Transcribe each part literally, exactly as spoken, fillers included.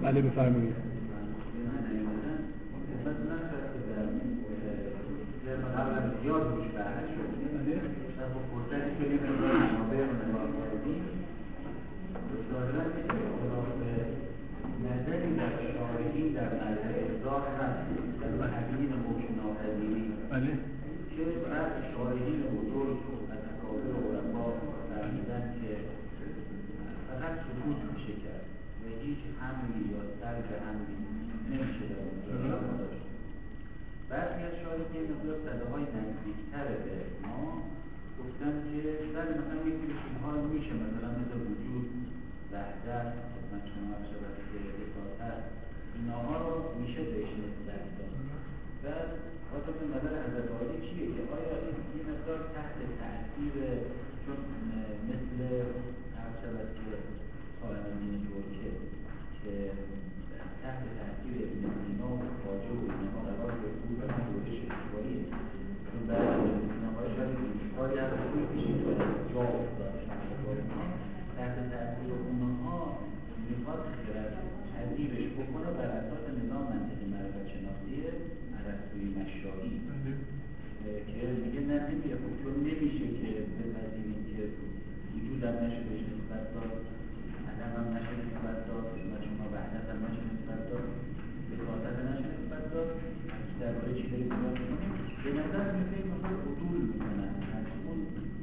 بله بفرمایید. زیاد روش بحث شد و با فرصتی که یه مقدار منابع رو نگاه کردیم ظاهراً اختلاف نظری در شارحین در مذهب ابراز هست در تبیین حکم ناپذیری که بعض شارحین بزرگ از اکابر علما فرمودند که فقط سکوت میشه کرد و هیچ حملی یا سلب حملی نمیشه در اونجا داشت. بعضی از شارحین یه مقدار صداهای نزدیکتر به ما گفتن که بعد مثلا یکی به اینها میشه مثلا مثل وجود وحدت خدمت شما عرض شود که اطاعت اینها رو میشه بهش نسبت داد. بعد خاطر نظر حضرت عالی چیه که آیا این یه مقدار تحت تأثیر چون مثل عرض شود که صاحب دین ترکه که تحت تأثیر ابن سینا و خواجه و اینها قرار گرفته بود و جورش اشتباهی چون بعد از ابن سینا های شاید کاری از روی کشید و جا افتاد تحت تأثیر اونها میخواد خرد تذیبش بکنه بر اساس نظام منطقی معرفت شناسی ارسطویی مشایی که میگه نه نمیره چون نمیشه که بپذیریم که وجود هم نشه بهش نسبت داد عدم هم نشه نسبت داد خدمت شما وحدت هم نشه نسبت داد اطاعت هم نشه نسبت داد درباره چی داریم نگاه میکنیم به نظر میفته این مقدار عدول میکنن از اون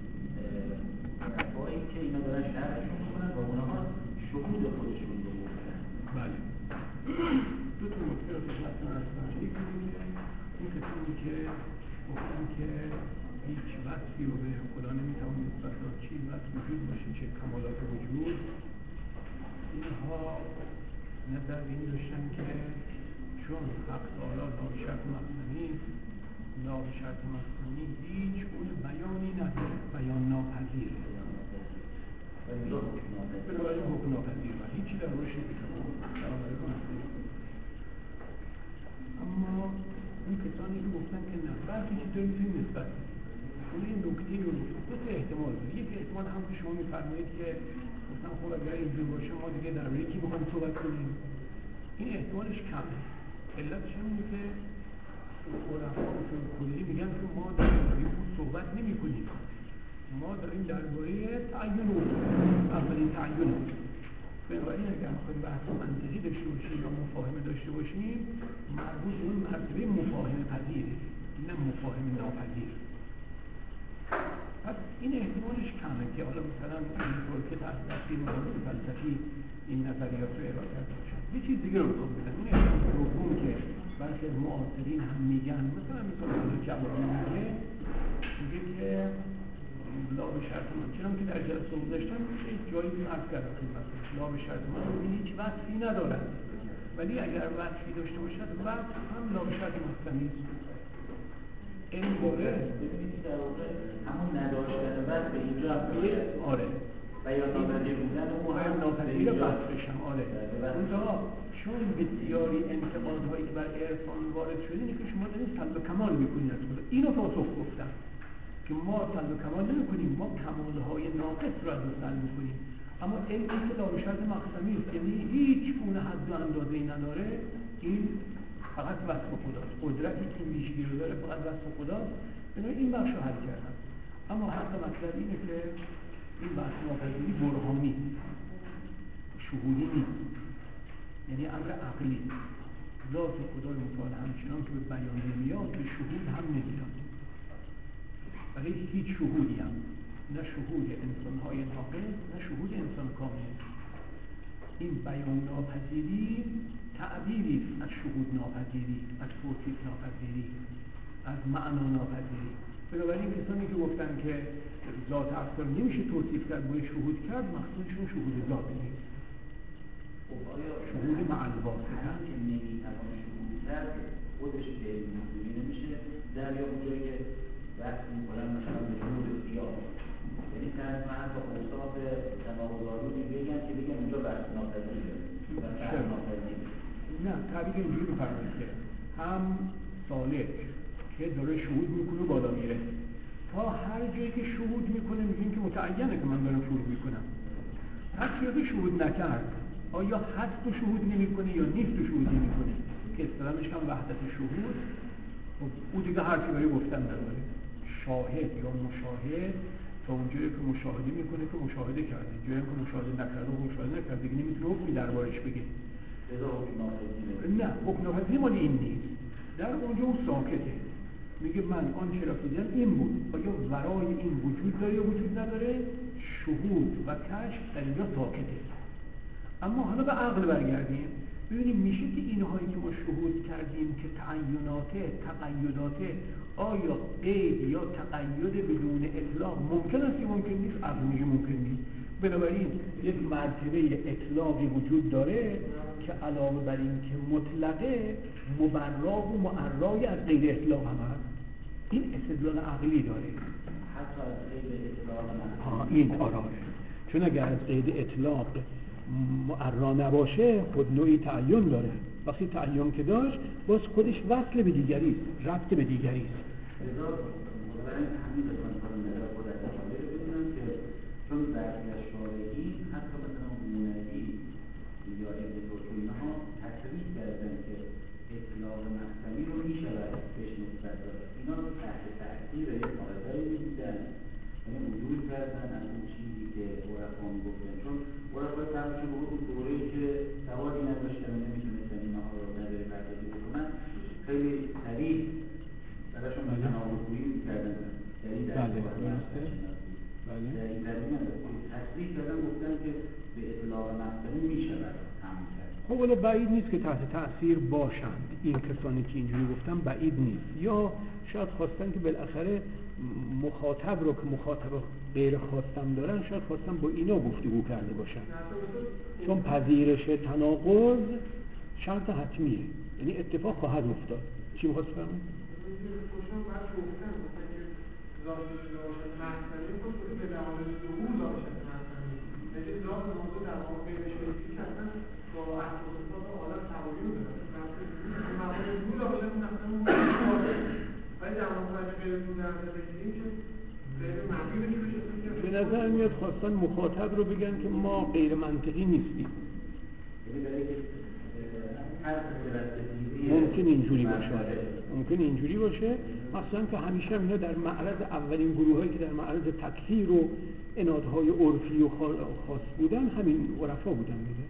رفایی که اینا دارن شرحشون میکنن و اونها شهود خودشون رو گفتن. بله دو تا نکته رو خدمتتون عرض کنم. یکی این کسانی که گفتن که هیچ وصفی رو به خدا نمیتوان نسبت داد چی وصف وجود باشه چه کمالات وجود اینها نظر به این داشتن که چون حق تعالی لا شرط مقصدی لا شرط مقصدی هیچ اون بیانی نداره بیان ناپذیر بنابراین حکم ناپذیر و هیچی در روش نمیتوان. اما اون کسانی که گفتن که نه برخی چیزایی میتونیم نسبت اون این نکته رو دو تا احتمال داره. یک احتمال هم که شما میفرمایید که گفتن خب اگر اینجور باشه ما دیگه در یکی میخوایم صحبت کنیم این احتمالش کمه. علتش اینه که علما اصول کلی میگن که ما در مورد اون صحبت نمی کنیم ما داریم درباره تعین اولین تعین بنابراین اگر میخوایم بحث منطقی داشته باشیم یا مفاهمه داشته باشیم مربوط اون مرتبه مفاهمه پذیره نه مفاهمه ناپذیر. پس این احتمالش کمه که حالا مثلا اینطور که تحت تاثیر مورد فلسفی این نظریات رو ارائه کرده باشن. یه چیز دیگه رو میخوام بگم اون احتمال دوم که برخی از معاصرین هم میگن مثلا مثلا جوابی میگه میگه که لا به شرط من چنان که در جلسه گذاشتم یک جایی بیم عرض کردم خدمتتون لا به شرط من این هیچ وصفی ندارد ولی اگر وصفی داشته باشد وصف هم لا به شرط مستمی است. این باره ببینید در واقع همون نداشتن وصف به اینجا هم باید آره و یا ناپذیر بودن و مهم ناپذیر وصفش هم آره اونجا چون بسیاری انتقادهایی که بر عرفان وارد شده اینه که شما دارید سلب و کمال میکنید از خدا اینو پاسخ گفتم که ما سلب و کمال نمیکنیم ما کمالهای ناقص رو از سلب میکنیم اما این که دار شرط مقسمی است یعنی هیچ گونه حد و اندازه‌ای نداره این فقط وصف خداست قدرتی که ویژگی رو داره فقط وصف خداست بنابراین این بخش رو حل کردم. اما حق مطلب اینه که این بحث ناپذیری برهانی شهودی نیست یعنی امر عقلی ذات خدای متعال همچنان که به بیان نمیاد به شهود هم نمیاد برای هیچ شهودی هم نه شهود انسان‌های ناقص نه شهود انسان کامل. این بیان ناپذیری تعبیری از شهود ناپذیری از توصیف ناپذیری از معنا ناپذیری. بنابراین کسانی که گفتن که ذات افکار نمیشه توصیف کرد باید شهود کرد مقصودشون شهود ذات نیست شهود مع الواسطه که نمیتوان شهود کرد خودش به موضوعی نمیشه در یا اونجایی که وقت میکنن مثلا به شهود قیام یعنی طرف من حتی اوصاف تناقض‌آلودی بگن که بگن اونجا بحث ناپذیره و بحث ناپذیره نه تعبیر اینجوری بفرمایید که هم سالک که داره شهود میکنه بالا میره تا هر جایی که شهود میکنه میگیم که متعینه که من دارم شهود میکنم هر جایی که شهود نکرد آیا هست و شهود نمیکنه یا نیست و شهود نمیکنه که اصطلاحش هم وحدت شهود. او دیگه حرفی برای گفتن نداره. شاهد یا مشاهد تا اونجایی که مشاهده میکنه که مشاهده کرده، جایی که مشاهده نکرده و مشاهده نکرده دیگه نمیتونه حکمی دربارش بگه. نه حکم ناپذیری مال این نیست. در اونجا اون ساکته، میگه من آنچه را که دیدم این بود. آیا ورای این وجود داره یا وجود نداره؟ شهود و کشف در اینجا ساکته. اما حالا به عقل برگردیم ببینیم میشه که اینهایی که ما شهود کردیم که تعیناته، تقیداته، آیا قید یا تقید بدون اطلاق ممکن است یا ممکن نیست؟ عقل میگه ممکن نیست. بنابراین یک مرتبه اطلاقی وجود داره که علاوه بر این که مطلقه مبرا و معرای از غیر اطلاق هم هست. این استدلال عقلی داره. حتی از غیر اطلاق ها این آراره. چون اگر از غیر اطلاق معرا نباشه خود نوعی تعین داره. وقتی تعین که داشت باز خودش وصل به دیگری است، ربط به دیگری است. لذا برای همین بسان کنم نظر خود از اشاره رو بدونم که چون برخی از شارعی حتی مثلا مونوی یا ابن ترکی اینها تصریح کردن که اطلاق مقصدی رو میشود بهش نسبت داد. اینا رو تحت تأثیر یک قاعده‌ای می‌دیدن، یعنی وجود کردن از اون چیزی که عرفا میگفتن. چون عرفا طبعشون به اون دوره‌ای که سوادی نداشتن و نمیتونستن اینها رو نظری پردازی بکنن خیلی سریع براشون تناقض‌گویی می‌کردن. یعنی در بله در این زمینه تصریح کردن گفتن که به اطلاق مقصدی میشود تمام کرد. خب ولی بعید نیست که تحت تأثیر باشند این کسانی که اینجوری گفتن، بعید نیست. یا شاید خواستن که بالاخره مخاطب رو که مخاطب غیر خواستم دارن شاید خواستن با اینا گفتگو کرده باشن، چون پذیرش تناقض شرط حتمیه، یعنی اتفاق خواهد افتاد. چی می‌خواست فرمایید؟ ذاتش داشت معنی خود به دعوت ظهور داشت معنی یعنی ذات موضوع در واقع غیر شریکی که اصلا با احساسات عالم تعالی رو داره معنی ظهور داشت مثلا ولی در واقع غیر ظهور در بگیریم که غیر منطقی بشه. به نظر میاد خواستن مخاطب رو بگن که ما غیر منطقی نیستیم. ممکن اینجوری باشه، ممکن اینجوری باشه. مثلا که همیشه اینا در معرض اولین گروهایی که در معرض تکفیر و انادهای عرفی و خاص بودن همین عرفا بودن دیگه.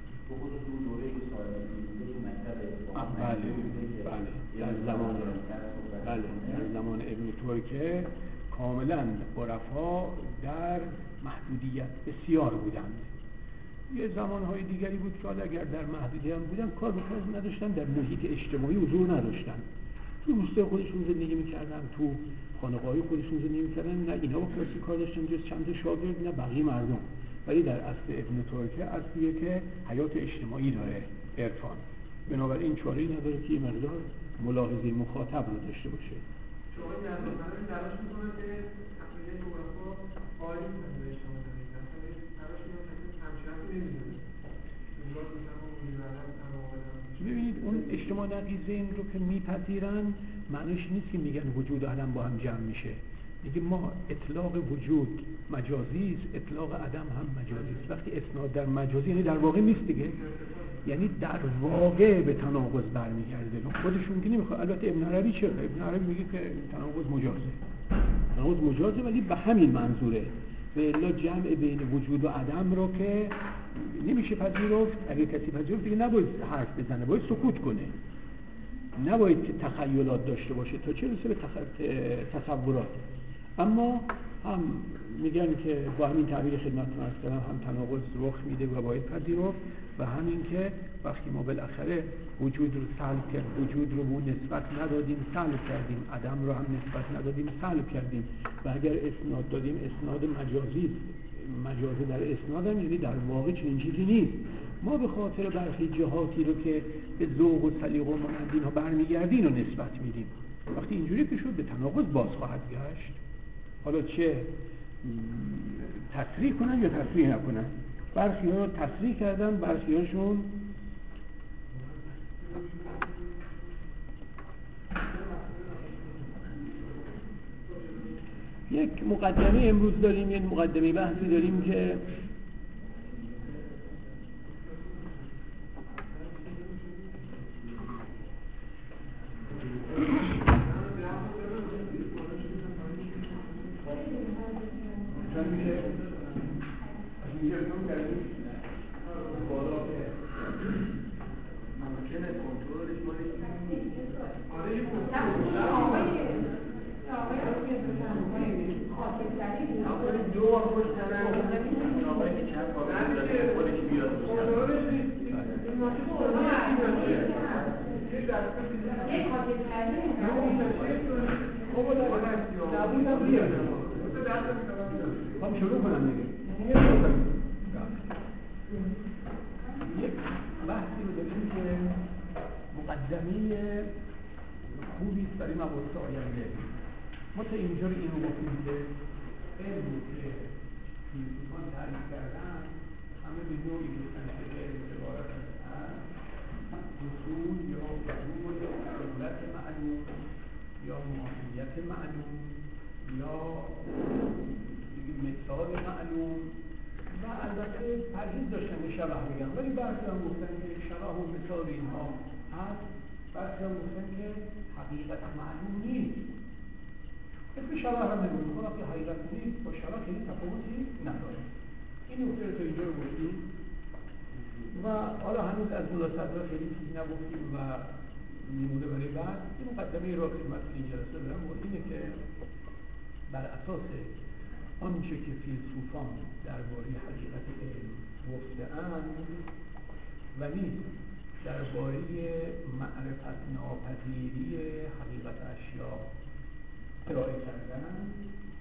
بله بله در زمان بله در زمان ابن ترکه کاملا عرفا در محدودیت بسیار بودند. یه زمانهای دیگری بود که اگر در محدودیت هم بودن کار به کار نداشتن، در محیط اجتماعی حضور نداشتن، تو روسته خودشون زندگی میکردن، تو خانقاهی خودشون زندگی میکردن، نه اینها با کسی کار داشتن جز چند تا شاگرد نه بقیه مردم. ولی در اصل ابن ترکه اصلیه که حیات اجتماعی داره عرفان، بنابراین چاره‌ای نداره که این مقدار ملاحظه مخاطب رو داشته باشه. شما در واقع تلاش می‌کنید که تقلیدات عرفا عالی کنید به اجتماع زندگی، تلاش می‌کنید که همچنان نمی‌دونید. ببینید اون اجتماع نقیضین رو که میپذیرن معنیش نیست که میگن وجود عدم با هم جمع میشه. میگه ما اطلاق وجود مجازی است، اطلاق عدم هم مجازی است. وقتی اسناد در مجازی یعنی در واقع نیست دیگه، یعنی در واقع به تناقض برمیگرده. خودشون که نمیخواد. البته ابن عربی چه؟ ابن عربی میگه که تناقض مجازه، تناقض مجازه ولی به همین منظوره. به الا جمع بین وجود و عدم رو که نمیشه پذیرفت. اگه کسی پذیرفت دیگه نباید حرف بزنه، باید سکوت کنه، نباید که تخیلات داشته باشه تا چه رسه به تخ... تصورات. اما هم میگن که با همین تعبیر خدمتتون عرض کردم هم تناقض رخ میده و باید پذیرفت، و همین که وقتی ما بالاخره وجود رو سلب کرد، وجود رو مون نسبت ندادیم سلب کردیم، عدم رو هم نسبت ندادیم سلب کردیم، و اگر اسناد دادیم اسناد مجازی، مجازه در اسناد هم یعنی در واقع چنین چیزی نیست. ما به خاطر برخی جهاتی رو که به ذوق و سلیقه و مانند اینها برمیگردین و نسبت میدیم. وقتی اینجوری که شد به تناقض باز خواهد گشت. حالا چه تصریح کنن یا تصریح نکنن. برخی ها تصریح کردن، برخی هاشون یک مقدمه امروز داریم، یک مقدمه بحثی داریم که مثلا میشه اینجا بکنم کردیم بالا که ممکنه کنترلش مالی نیست. آره یه کنترل آقای دو بار خوش ترم آقای که چند بار داره خودش بیاد کنترلش نیست. این ماشین کنترلش نیست. یه دست یک خاطر کردی هم شروع کنم دیگه یک بحثی رو داریم که مقدمه خوبی است برای مباحث آینده. ما تا اینجا رو اینو گفتیم که علمی که فیلسوفان تعریف کردن همه به نوعی گفتن که علم عبارت از اصول یا حدود یا علت معلوم یا ماهیت معلوم یا مثال معلوم و البته پرهیز داشتن که شبه بگم، ولی برخی هم گفتن که شبه و مثال اینها هست، برخی هم گفتن که حقیقت معلوم نیست. اسم شبه هم نمید خواهد که حقیقت نیست با شبه خیلی تفاوتی نداره. این نکته رو تا اینجا رو گفتیم و حالا هنوز از ملاحظات خیلی چیزی نگفتیم و میمونه برای بعد. این مقدمه را خدمت این جلسه دارم و اینه که بر اساس آنچه که فیلسوفان درباره حقیقت علم گفته‌اند و نیز درباره معرفت ناپذیری حقیقت اشیا ارائه کردند،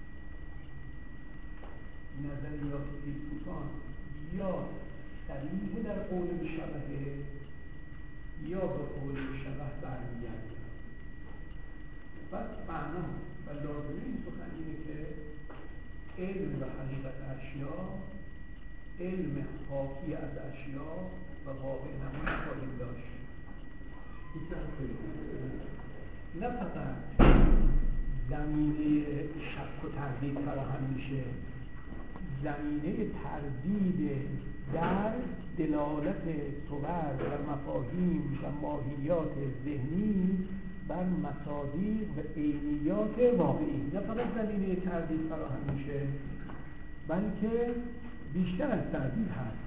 نظریات فیلسوفان یا صریح در قول به شبهه یا به قول به شبه برمیگردند. پس معنا و لازمه این سخن اینه که علم و حقیقت اشیا علم حاکی از اشیا و واقع نمایی خواهیم داشت. نه فقط زمینه شک و تردید فراهم میشه، زمینه تردید در دلالت صور و مفاهیم و ماهیات ذهنی بر مصادیق و عینیات واقعی. نه فقط زمینه تردید فراهم میشه بلکه بیشتر از تردید هست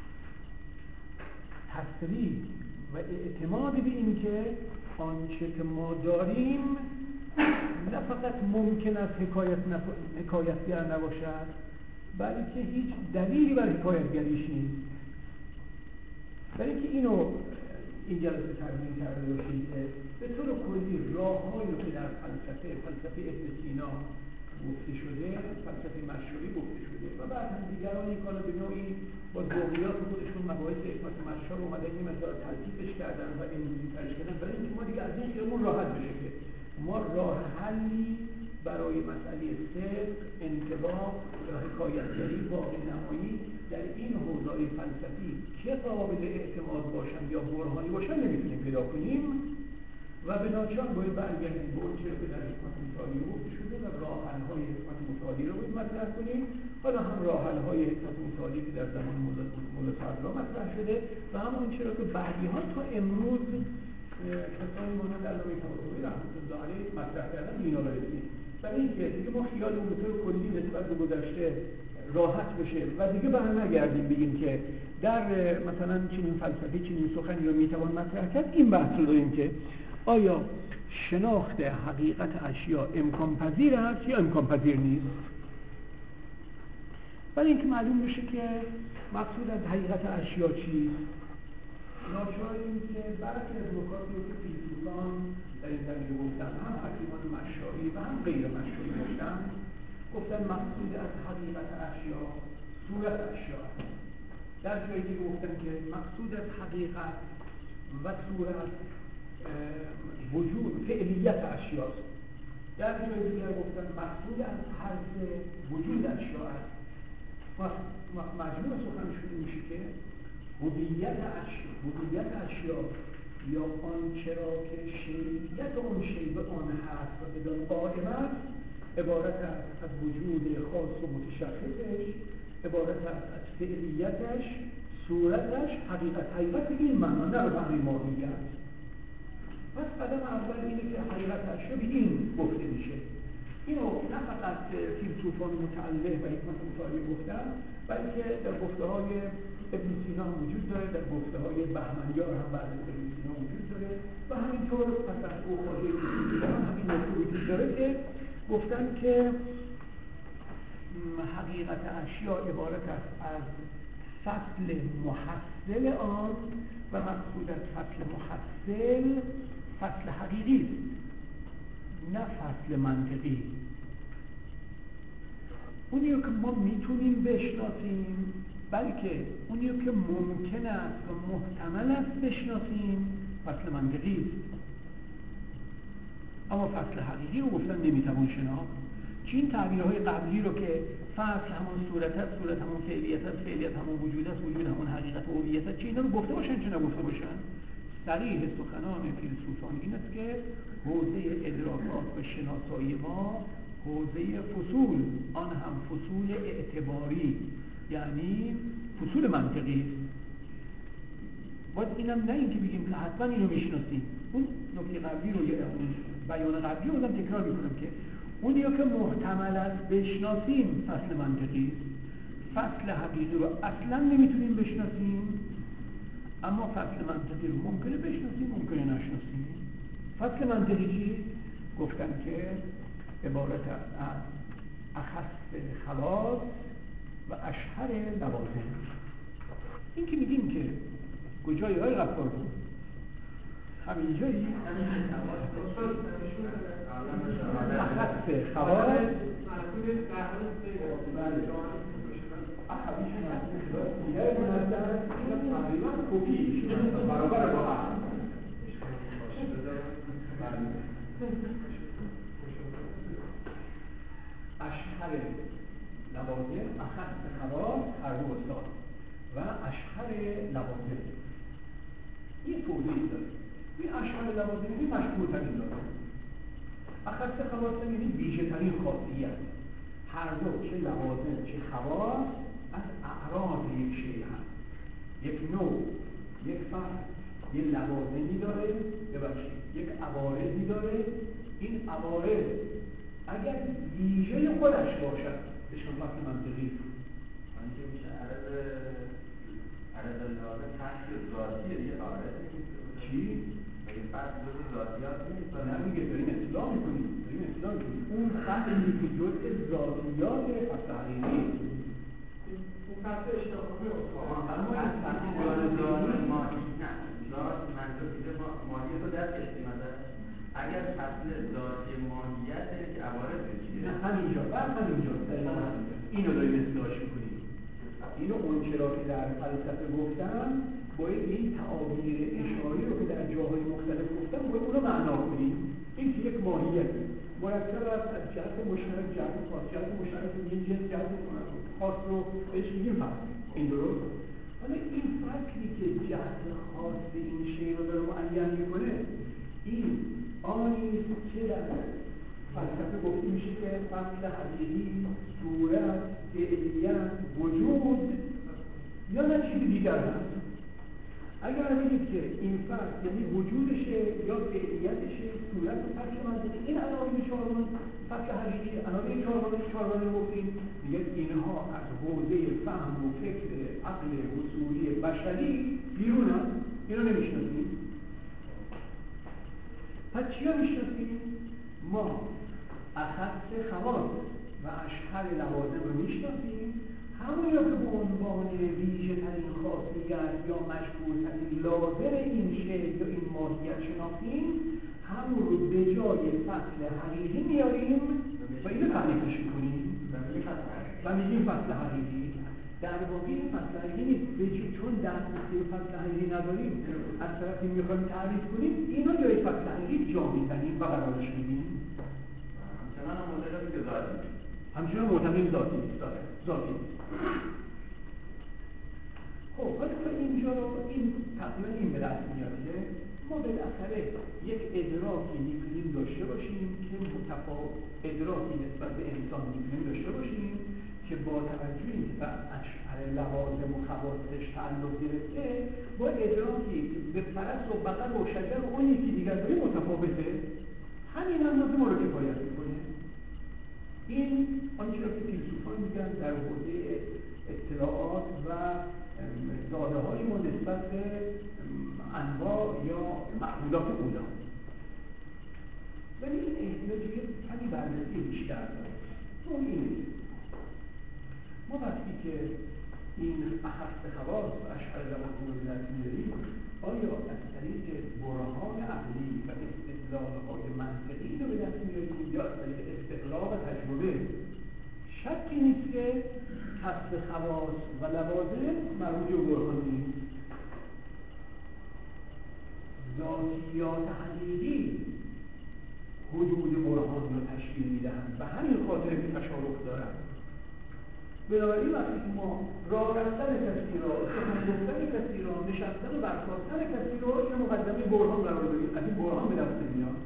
تصریح و اعتماد به این که آنچه که ما داریم نه فقط ممکن است حکایت نف... حکایتگر نباشد بلکه هیچ دلیلی بر حکایتگریش نیست. برای اینکه اینو این جلسه ترمیم کرده باشید که به طور کلی راه‌هایی که در فلسفه فلسفه ابن سینا گفته شده، فلسفه مشهوری گفته شده و بعد هم دیگران این کارو به نوعی با ذوقیات خودشون مباحث حکمت مشهور اومدن این مقدار تلطیفش کردن و امروزی ترش کردن برای اینکه ما دیگه از این خیالمون راحت بشه که ما راه حلی برای مسئله صدق، انطباق و حکایتگری واقع نمایی در این حوزه‌های فلسفی که قابل اعتماد باشن یا برهانی باشن نمیتونیم پیدا کنیم و به ناچار باید برگردیم به اون چیزی که در حکمت متعالی گفته شده و راه‌حل‌های حکمت متعالی رو باید مطرح کنیم. حالا هم راه‌حل‌های حکمت متعالی که در زمان مولا صدرا مطرح شده و هم اون چیزی که بعدی‌ها تا امروز کسانی مانند علامه طباطبایی رحمة الله علیه مطرح کردن اینا رو رسید. برای اینکه دیگه ما خیالمون به طور کلی نسبت به گذشته راحت بشه و دیگه برنگردیم بگیم که در مثلا چنین فلسفه چنین سخنی رو میتوان مطرح کرد. این بحث رو داریم که آیا شناخت حقیقت اشیا امکان پذیر است یا امکان پذیر نیست. برای اینکه معلوم بشه که مقصود از حقیقت اشیا چیست، ناچار این که برخی از نکاتی رو که فیلسوفان در این زمینه گفتن، هم حکیمان مشایی و هم غیر مشایی گفتن، گفتن مقصود از حقیقت اشیا صورت اشیا است. در جایی که گفتن که مقصود از حقیقت و صورت وجود فعلیت اشیاست. در جایی دیگر گفتن مقصود از هر سه وجود اشیا است. مجموع سخنشون میشه که هویت اشیا هویت اشیا یا آنچه را که شیعیت اون شیء به آن هست و بدان قائم است عبارت است از وجود خاص و متشخصش، عبارت است از فعلیتش، صورتش، حقیقت حقیقت این معنا نه به معنی ماهیت. پس قدم اول اینه که حقیقت اشیا به این گفته میشه اینو نه فقط فیلسوفان متعلق و حکمت متعالی گفتن، بلکه در گفته‌های ابن سینا هم وجود داره، در گفته‌های بهمنیار هم بعد از ابن سینا وجود داره و همینطور پس از او خواجه ابن هم همین نکته وجود داره که گفتن که حقیقت اشیاء عبارت است از فصل محصل آن و مقصود از فصل محصل فصل حقیقی است، نه فصل منطقی. اونیو که ما میتونیم بشناسیم، بلکه اونیو که ممکن است و محتمل است بشناسیم فصل منطقی است، اما فصل حقیقی رو گفتن نمیتوان شناخت. چه این تعبیرهای قبلی رو که فصل همون صورت است، صورت همون فعلیت است، فعلیت همون وجود است، وجود همون حقیقت و هویت است، چه اینا رو گفته باشن چه نگفته باشن؟ صریح سخنان فیلسوفان این است که حوزه ادراکات و شناسایی ما حوزه فصول، آن هم فصول اعتباری، یعنی فصول منطقی است. باید اینم نه این که بگیم که حتما اینو میشناسیم. اون نکته قبلی رو یا اون بیان قبلی رو هم تکرار میکنم که اونی که محتمل است بشناسیم فصل منطقی است، فصل حقیقی رو اصلا نمیتونیم بشناسیم، اما فصل منطقی رو ممکنه بشناسیم ممکنه نشناسیم. فصل منطقی چی؟ گفتن که عبارت از اخص خواص و اشهر لوازم. این که میگیم که کجایی های غفار بود؟ همین جایی؟ اخص خواص اخویش منطقه دیگه منطقه این تقریبا کپیش برابر با هم اشهر لوازم، اخص خواص هر دو استاد و اشهر لوازم این توضیح داره. این اشهر لوازم این مشهور ترین داره. اخص خواص یعنی ویژه ترین خاصیت. هر دو چه لوازم چه خواص از اعراض یک شیء هست. یک نوع، یک فصل، یک لوازمی داره، ببخشید یک عوارضی داره. این عوارض اگر ویژه خودش باشد بهشون فصل منطقی است. آنچه میشه عرض عرض لازم فصل ذاتی دیگه عارض نیست. چی؟ این فصل جزء ذاتیات نیست. نه میگه داریم اصلاح میکنیم داریم اصلاح میکنیم اون فصلی که جزء ذاتیات فصل حقیقی اون فصل اشتراکی اما این فصل ذات ماهی نه ذات منظور دیگه ماهیت رو در استیماده. اگر فصل ذاتی ماهیت که عوارض چیه؟ نه همینجا بعد همینجا اینو داریم اصلاحش میکنیم. اینو اون چرا که در فلسفه گفتم باید این تعابیر اشاری رو که در جاهای مختلف گفتم باید اونو معنا کنیم. این که یک ماهیت مرکب است از جهت مشترک، جهت خاص، جهت مشترک یک جنس، جهت خاص رو بهش میگیم فصل. این درست؟ حالا این فصلی که جهت خاص این شی رو داره معین میکنه این آنی که در فلسفه گفته میشه که فصل حقیقی، صورت، فعلیت، وجود یا نه چیزی دیگر هست. اگر بگید که این فصل یعنی وجودشه یا فعلیتشه، صورت و فصل منطقی، این عناوین چهارگانه فصل حقیقی، عناوین چهارگانه چهارگانه رو گفتیم دیگه اینها از حوزه فهم و فکر عقل حصولی بشری بیرون هست. اینو نمیشناسیم. پس چیا میشناسیم؟ ما اخص خواص و اشهر لوازم رو میشناسیم، همون رو که به عنوان ویژه ترین خاصیت یا مشهور ترین لازم این شیء یا این ماهیت شناختیم، همون رو به جای فصل حقیقی میاریم و اینو تعریفش میکنیم و میگیم فصل حقیقی. در واقع این فصل حقیقی نیست، چون دسترسی فصل حقیقی نداریم از طرفی میخوایم تعریف کنیم اینو جای فصل حقیقی جا میزنیم و قرارش میدیم. همچنان هم مدل که ذاتی همچنان معتقدیم ذاتی نیست. ذاتی خب حالا تا اینجا این تقریبا این به دست میاد که ما بالاخره یک ادراکی میتونیم داشته باشیم که متفاوت ادراکی نسبت به انسان میتونیم داشته باشیم که با توجه به اشهر لوازم و خواصش تعلق گرفته با ادراکی به فرس و بقر و شجر و اون یکی دیگر داریم متفاوته. همین هم ما رو کفایت میکنه. این آنچه را که فیلسوفان میگن در حوزه اطلاعات و داده های ما نسبت به انواع یا معمولات اولا. ولی این احتیاجی که کمی بررسی بیشتر داره. اون اینه ما وقتی که این اخص خواص و اشعار لوازم رو به دست میاریم، آیا از طریق برهان عقلی و استدلال‌های منطقی رو به دست میاریم یا از طریق استقلال و تجربه؟ شکی نیست که کسب خواص و لوازم مربوط به برهان نیست. ذاتیات حقیقی وجود برهان رو تشکیل میدهند و همین خاطر که تشارک دارند. بنابراین وقتی که ما راه رفتن کسی را، سخن گفتن کسی را، نشستن و برخاستن کسی را این مقدمه برهان قرار بدیم، از این برهان به دست میاد.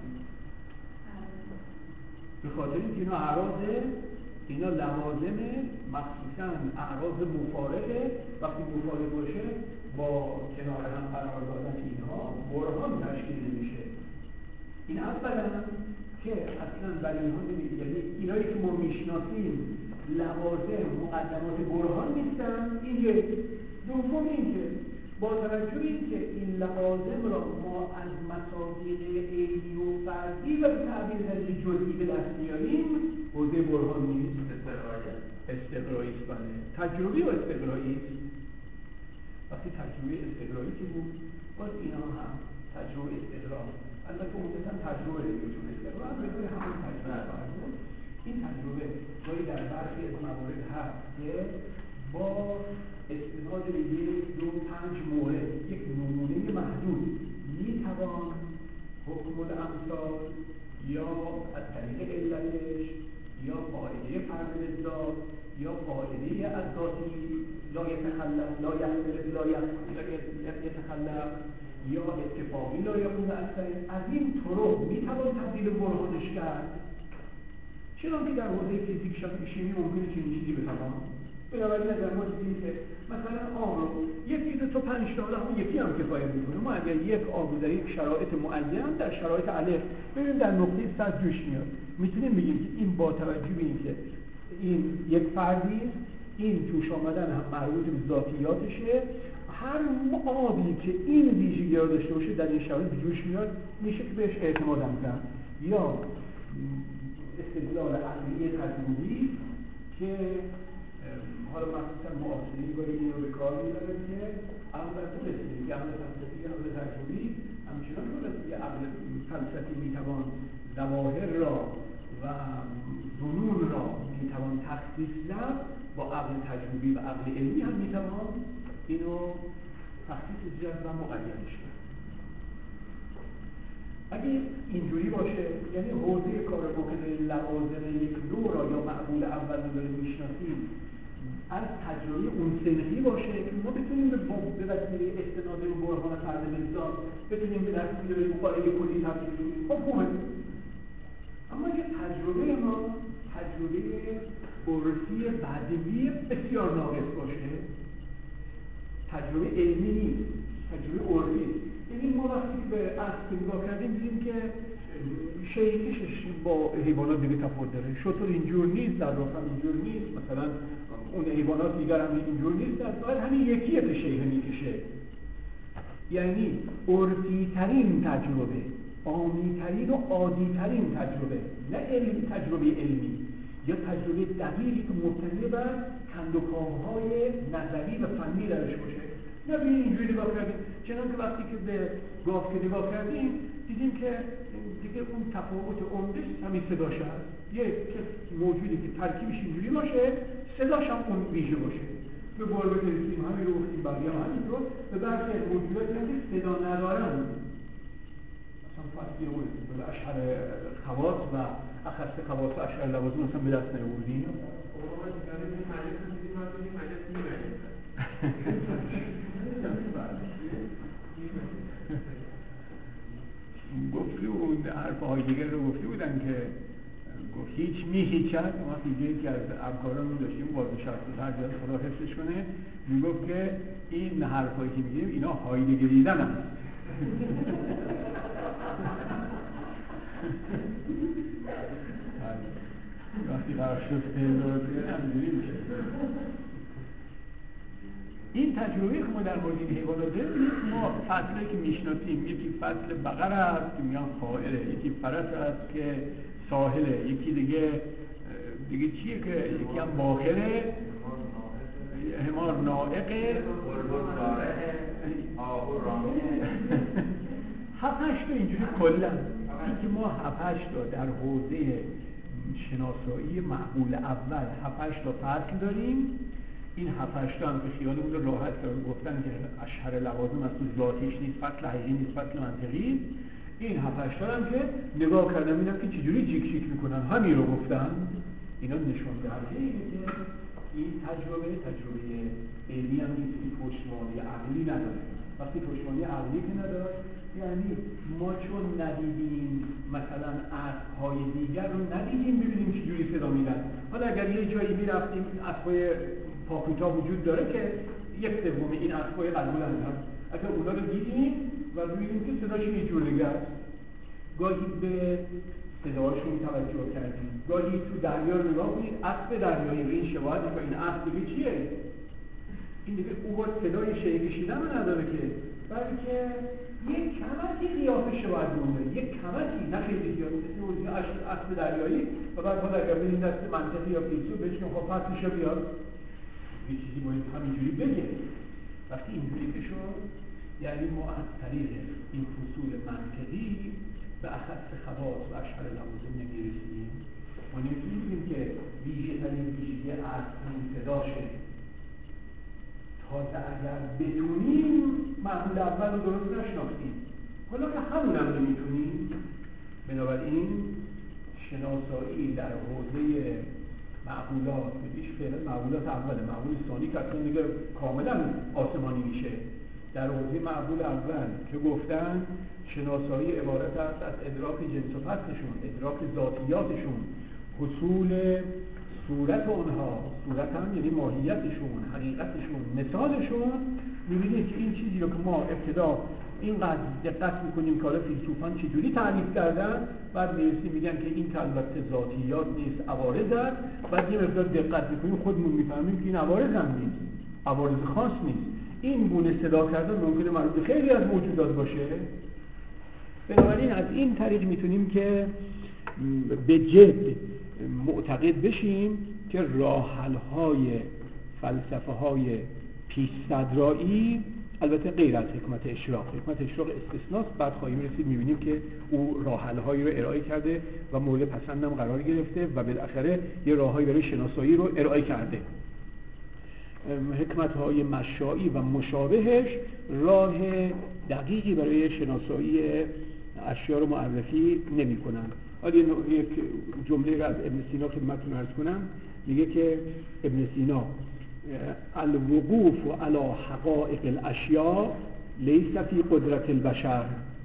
به خاطر اینکه اینا اعراض، اینا لوازم، مخصوصا اعراض مفارقه. وقتی مفارق باشه با کنار هم قرار دادن اینها برهان تشکیل نمیشه. این اولا که اصلا برای اینها نمیگه، یعنی اینایی که ما میشناسیم لوازم مقدمات برهان نیستن. این یک. دوم این که با توجه به این که این لوازم را ما از مصادیق عینی و فردی و به تعبیر درجه جزئی به دست میاریم، حوزه برهان نیست. استقرایی است. بله، تجربی و استقرایی است. وقتی تجربه استقرایی که بود، باز اینا هم تجربه استقرا، البته عمدتاً تجربه دیگه، چون استقرا هم بهتره همون تجربه خواهد بود. این تجربه گاهی در برخی از موارد هست که با استناد به یک دو پنج مورد، یک نمونه محدود، میتوان حکم الامثال یا از طریق علتش یا قاعده فرد ذات یا قاعده از ذاتی لا یتخلف لا یختلف لا یتخلف یا اتفاقی لا یکون اثر، از این طرق میتوان تبدیل برهانش کرد. چرا که در حوزه فیزیک شیمی ممکنه چنین چیزی بفهمم؟ بنابراین در ما دیدیم که مثلا آب رو یک چیز تو پنج تا هم یکی هم کفایت میکنه. ما اگر یک آب رو در یک شرایط معین، در شرایط الف ببینیم در نقطه صد جوش میاد، میتونیم بگیم که این با توجه به اینکه این یک فردی است، این جوش آمدن هم مربوط به ذاتیاتشه، هر آبی که این ویژگی رو داشته باشه در این شرایط جوش میاد، میشه که بهش اعتماد کرد. یا استدلال عقلی تجربی که حالا مخصوصا معاصرین گاهی این رو به کار می‌برن که عقل فلسفی، که عقل فلسفی، عقل تجربی همچنان که عقل فلسفی میتوان ظواهر را و ظنون را میتوان تخصیص داد، با عقل تجربی و عقل علمی هم میتوان اینو تخصیص زد و مقیدش کرد. اگه اینجوری باشه، یعنی حوزه کار ما که لوازم یک نوع را یا معمول اول رو داریم میشناسیم از تجربه اون سنخی باشه که ما بتونیم به وسیله استناد و برهان فرد ذات بتونیم به دست بیاریم قاعده کلی تبدیل کنیم، خب خوبه. اما اگه تجربه ما تجربه عرفی بدوی بسیار ناقص باشه، تجربه علمی نیست، تجربه عرفی. یعنی ما وقتی که به اسب نگاه کردیم دیدیم که شیکشش با حیوانات دیگه تفاوت داره. شتر اینجور نیست، زرافه هم اینجور نیست، مثلا اون حیوانات دیگر هم اینجور نیست، باید همین یکیت شیء میکشه. یعنی عرفی ترین تجربه، عامی ترین و عادی ترین تجربه، نه علم تجربه علمی یا تجربه دقیقی که مبتنی بر کندوکاوهای نظری و فنی درش باشه. نه به اینجوری نگاه کردیم، چنانکه وقتی که به گاو که نگاه کردیم دیدیم که دیگه اون تفاوت عمده‌اش همین صداش هست. یک موجودی که ترکیبش اینجوری باشه، صداش هم اون ویژه باشه. به گربه رسیدیم همین رو گفتیم، بقیه هم همینطور. به برخی از موجوداتی که صدا ندارن، مثلا فصلی رو به اشعار خواص و اخص خواص و اشعار لوازم مثلا به دست نیاوردیم. گفته بود حرفهای دیگر رو گفته بودن که گفت هیچ می هیچت. ما دیگه که از همکارانمون داشتیم وارد شخص هر جا خدا حفظش کنه، میگفت که این حرفایی که میگیم اینا هایدگری زن هست. وقتی قرار شد فعل درست کنه همینجوری میشه. این تجربه که ما در مورد این حیوانات داریم، ما فصلی که میشناسیم، یکی فصل بقر است که میگن خائره، یکی فرس است که ساحله، یکی دیگه دیگه چیه که یکی هم باخره، حمار نائقه، بلبل سارحه، آهو رامینه. هفت هشت تا اینجوری کلا این که ما هفت هشت تا در حوزه شناسایی معقول اول هفت هشت تا فصل داریم. این هفت هشت تا هم به خیالمون راحت دارم گفتن که اشهر لوازم از تو ذاتیش نیست، فصل حقیقی نیست، فصل منطقی. این هفت هشت تا هم که نگاه کردم میدم که چجوری جیک جیک میکنن، همین رو گفتن. اینا نشون دهنده اینه که این تجربه تجربه علمی هم نیست، این پشتوانه عقلی نداره. وقتی پشتوانه عقلی که نداره یعنی ما چون ندیدیم مثلا اسب‌های دیگر رو ندیدیم ببینیم چجوری صدا میدن. حالا اگر یه جایی میرفتیم اسب‌های پاکوتا وجود داره که یک سوم این اسب‌های قلمول هست، اگر اونا رو دیدیم و ببینیم که صداشون یه جور دیگه است، گاهی به صداشون توجه کردیم، گاهی تو دریا رو نگاه کنید اسب دریایی به این شباهت می‌کنه این اسب دیگه چیه؟ این دیگه او با صدای شیء کشیدن نداره که، بلکه یک کمکی قیافش باید مونده، یک کمکی، نه خیلی زیاد، مثل اون اسب دریایی. و بعد خود اگر بریم دست منطقی یا فیلسوف بهش خب فصلش رو بیاد یه چیزی باید همینجوری بگه. وقتی اینجوری که شد یعنی ما از طریق این فصول منطقی به اخص خواص و اشهر لوازم نمیرسیم. ما نمیتونیم بگیم که ویژه ترین ویژگی اسب این صداشه. تازه اگر بتونیم معمول اول رو درست نشناختیم، حالا که همون هم نمیتونیم. بنابراین شناسایی در حوزه معقولات میگیش فعلا معقولات اوله، معقول ثانی که اصلا دیگه کاملا آسمانی میشه. در حوزه معقول اول که گفتن شناسایی عبارت است از ادراک جنس و فصلشون، ادراک ذاتیاتشون، حصول صورت اونها، صورت هم یعنی ماهیتشون، حقیقتشون، مثالشون. میبینید که این چیزی رو که ما ابتدا اینقدر دقت میکنیم که حالا فیلسوفان چجوری تعریف کردن، بعد میرسیم میگن که این که البته ذاتیات نیست، عوارض است. بعد یه مقدار دقت میکنیم خودمون میفهمیم که این عوارض هم نیست، عوارض خاص نیست. این گونه صدا کردن ممکنه مربوط به خیلی از موجودات باشه. بنابراین از این طریق میتونیم که به جد معتقد بشیم که راحل‌های فلسفه‌های پیش‌صدرایی، البته غیر از حکمت اشراق، حکمت اشراق استثناست، بعد خواهیم رسید می‌بینیم که او راحل‌هایی رو ارائه کرده و مورد پسندم قرار گرفته و بالاخره یه راههایی برای شناسایی رو ارائه کرده. حکمت‌های مشائی و مشابهش راه دقیقی برای شناسایی اشیا رو معرفی نمی‌کنن. حالا یک جمله از ابن سینا خدمتتون عرض کنم. میگه که ابن سینا الوقوف علی حقائق الاشیاء لیس فی قدرت البشر.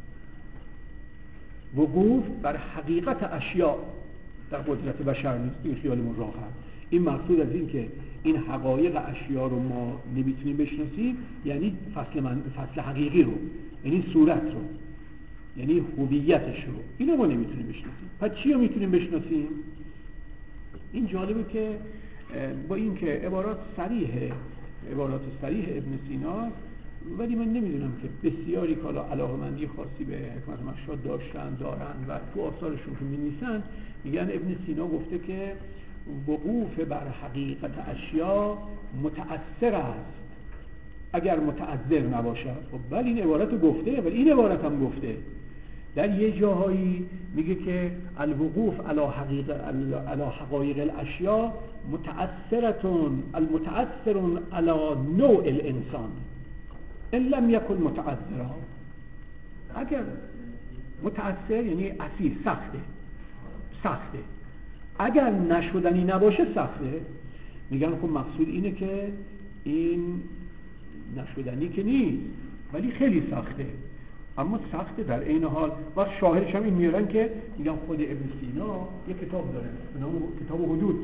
وقوف بر حقیقت اشیاء در قدرت بشر نیست. این خیالمون راحت. این مقصود از این که این حقایق اشیاء رو ما نمیتونیم بشناسیم، یعنی فصل من فصل حقیقی رو، یعنی صورت رو، یعنی هویتش رو، اینو ما نمیتونیم بشناسیم. پس چی رو میتونیم بشناسیم؟ این جالبه که با این که عبارات صریحه، عبارات صریح ابن سینا، ولی من نمیدونم که بسیاری که حالا علاقه‌مندی خاصی به حکمت مشاء داشتن دارن و تو آثارشون که می‌نویسن میگن ابن سینا گفته که وقوف بر حقیقت اشیا متأثر است اگر متعذر نباشد. خب ولی این عبارت گفته، ولی این عبارت هم گفته. در یه جاهایی میگه که الوقوف علی حقیقه علی حقایق الاشیاء متأثرتون المتأثرون علی نوع الانسان ان لم یکن متعذرا. اگر متأثر یعنی اسیر، سخته سخته اگر نشدنی نباشه سخته. میگن خب مقصود اینه که این نشدنی که نیست ولی خیلی سخته، اما سخته در عین حال. و شاهدش هم این میارن که میگن خود ابن سینا یک کتاب داره به نام کتاب حدود.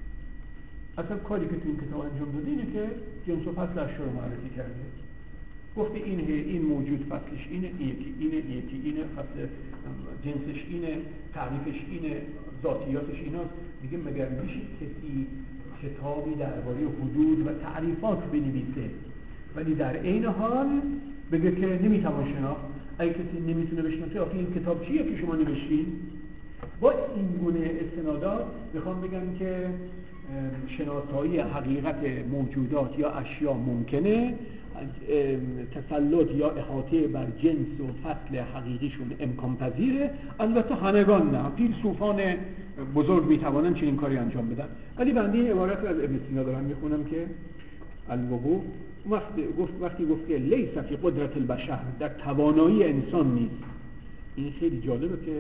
اصلا کاری که تو این کتاب انجام داده اینه که جنس و فصل اشیا رو معرفی کرده. گفته این این موجود فصلش اینه، یکی اینه، یکی اینه، فصل جنسش اینه، تعریفش اینه، ذاتیاتش ایناست. دیگه مگر میشه کسی کتابی درباره حدود و تعریفات بنویسه ولی در عین حال بگه که نمیتوان شناخت؟ اگه کسی نمیتونه بشناسه آخه این کتاب چیه که شما نوشتین؟ با این گونه استنادات میخوام بگم که شناسایی حقیقت موجودات یا اشیا ممکنه، تسلط یا احاطه بر جنس و فصل حقیقیشون امکان پذیره. البته همگان نه، فیلسوفان بزرگ میتوانن چنین کاری انجام بدن. ولی بنده این عبارت رو از ابن سینا دارم میخونم که الوقوع وقتی گفت وقتی گفت که لیس فی قدرت البشر، در توانایی انسان نیست. این خیلی جالبه که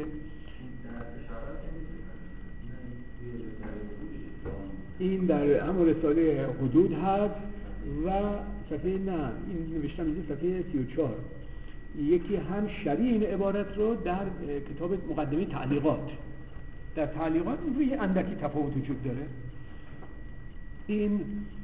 این در همون رساله حدود هست و صفحه نه این نوشتم اینجا صفحه سی و چهار. یکی هم شریح این عبارت رو در کتاب مقدمه تعلیقات، در تعلیقات روی اندکی تفاوت وجود داره. این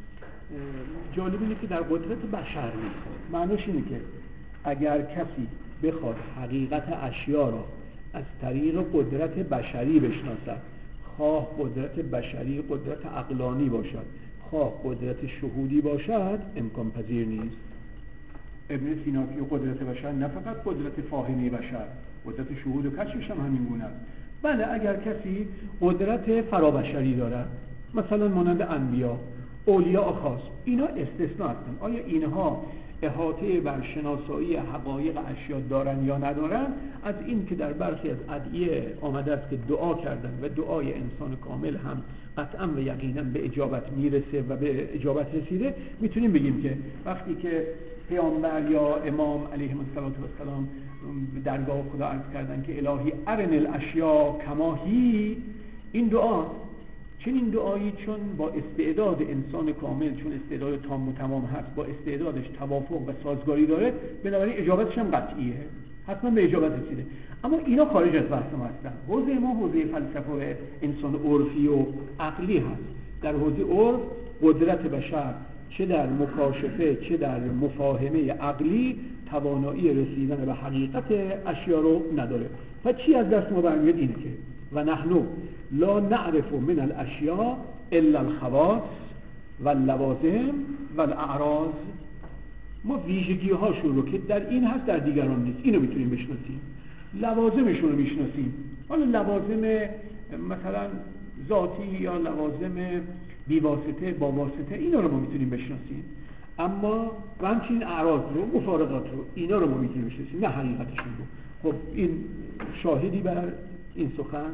جالب اینه که در قدرت بشر نیست. معنیش اینه که اگر کسی بخواد حقیقت اشیا را از طریق قدرت بشری بشناسد، خواه قدرت بشری قدرت عقلانی باشد، خواه قدرت شهودی باشد، امکان پذیر نیست. ابن سینا که قدرت بشر نه فقط قدرت فاهمی بشر، قدرت شهود و کشفش هم همین گونه است. بله اگر کسی قدرت فرابشری دارد، مثلا مانند انبیا، اولیاء خاص، اینا استثناء هستند. آیا اینها احاطه بر شناسایی حقایق اشیا دارن یا ندارن؟ از این که در برخی از ادعیه آمده است که دعا کردن و دعای انسان کامل هم قطعا و یقینا به اجابت میرسه و به اجابت رسیده، میتونیم بگیم که وقتی که پیامبر یا امام علیهم السلام درگاه خدا عرض کردن که الهی ارن الاشیا کما هی، این دعا چنین دعایی چون با استعداد انسان کامل، چون استعداد تام و تمام هست، با استعدادش توافق و سازگاری داره، بنابراین اجابتش هم قطعیه، حتما به اجابت رسیده. اما اینا خارج از بحث ما هستن. حوزه ما حوزه فلسفه و انسان عرفی و عقلی هست. در حوزه عرف قدرت بشر چه در مکاشفه چه در مفاهمه عقلی توانایی رسیدن به حقیقت اشیا رو نداره. و چی از دست ما برمیاد؟ اینه که و نحنو لا نعرف من الاشیاء الا الخواص واللوازم والاعراض. ما ویژگی هاشون رو که در این هست در دیگران نیست، اینو میتونیم بشناسیم. لوازمشون رو میشناسیم. حالا لوازم مثلا ذاتی یا لوازم بیواسطه با واسطه، اینا رو ما میتونیم بشناسیم. اما و همچنین اعراض رو، مفارقات رو، اینا رو ما میتونیم بشناسیم، نه حقیقتشون رو. خب این شاهدی بر این سخن؟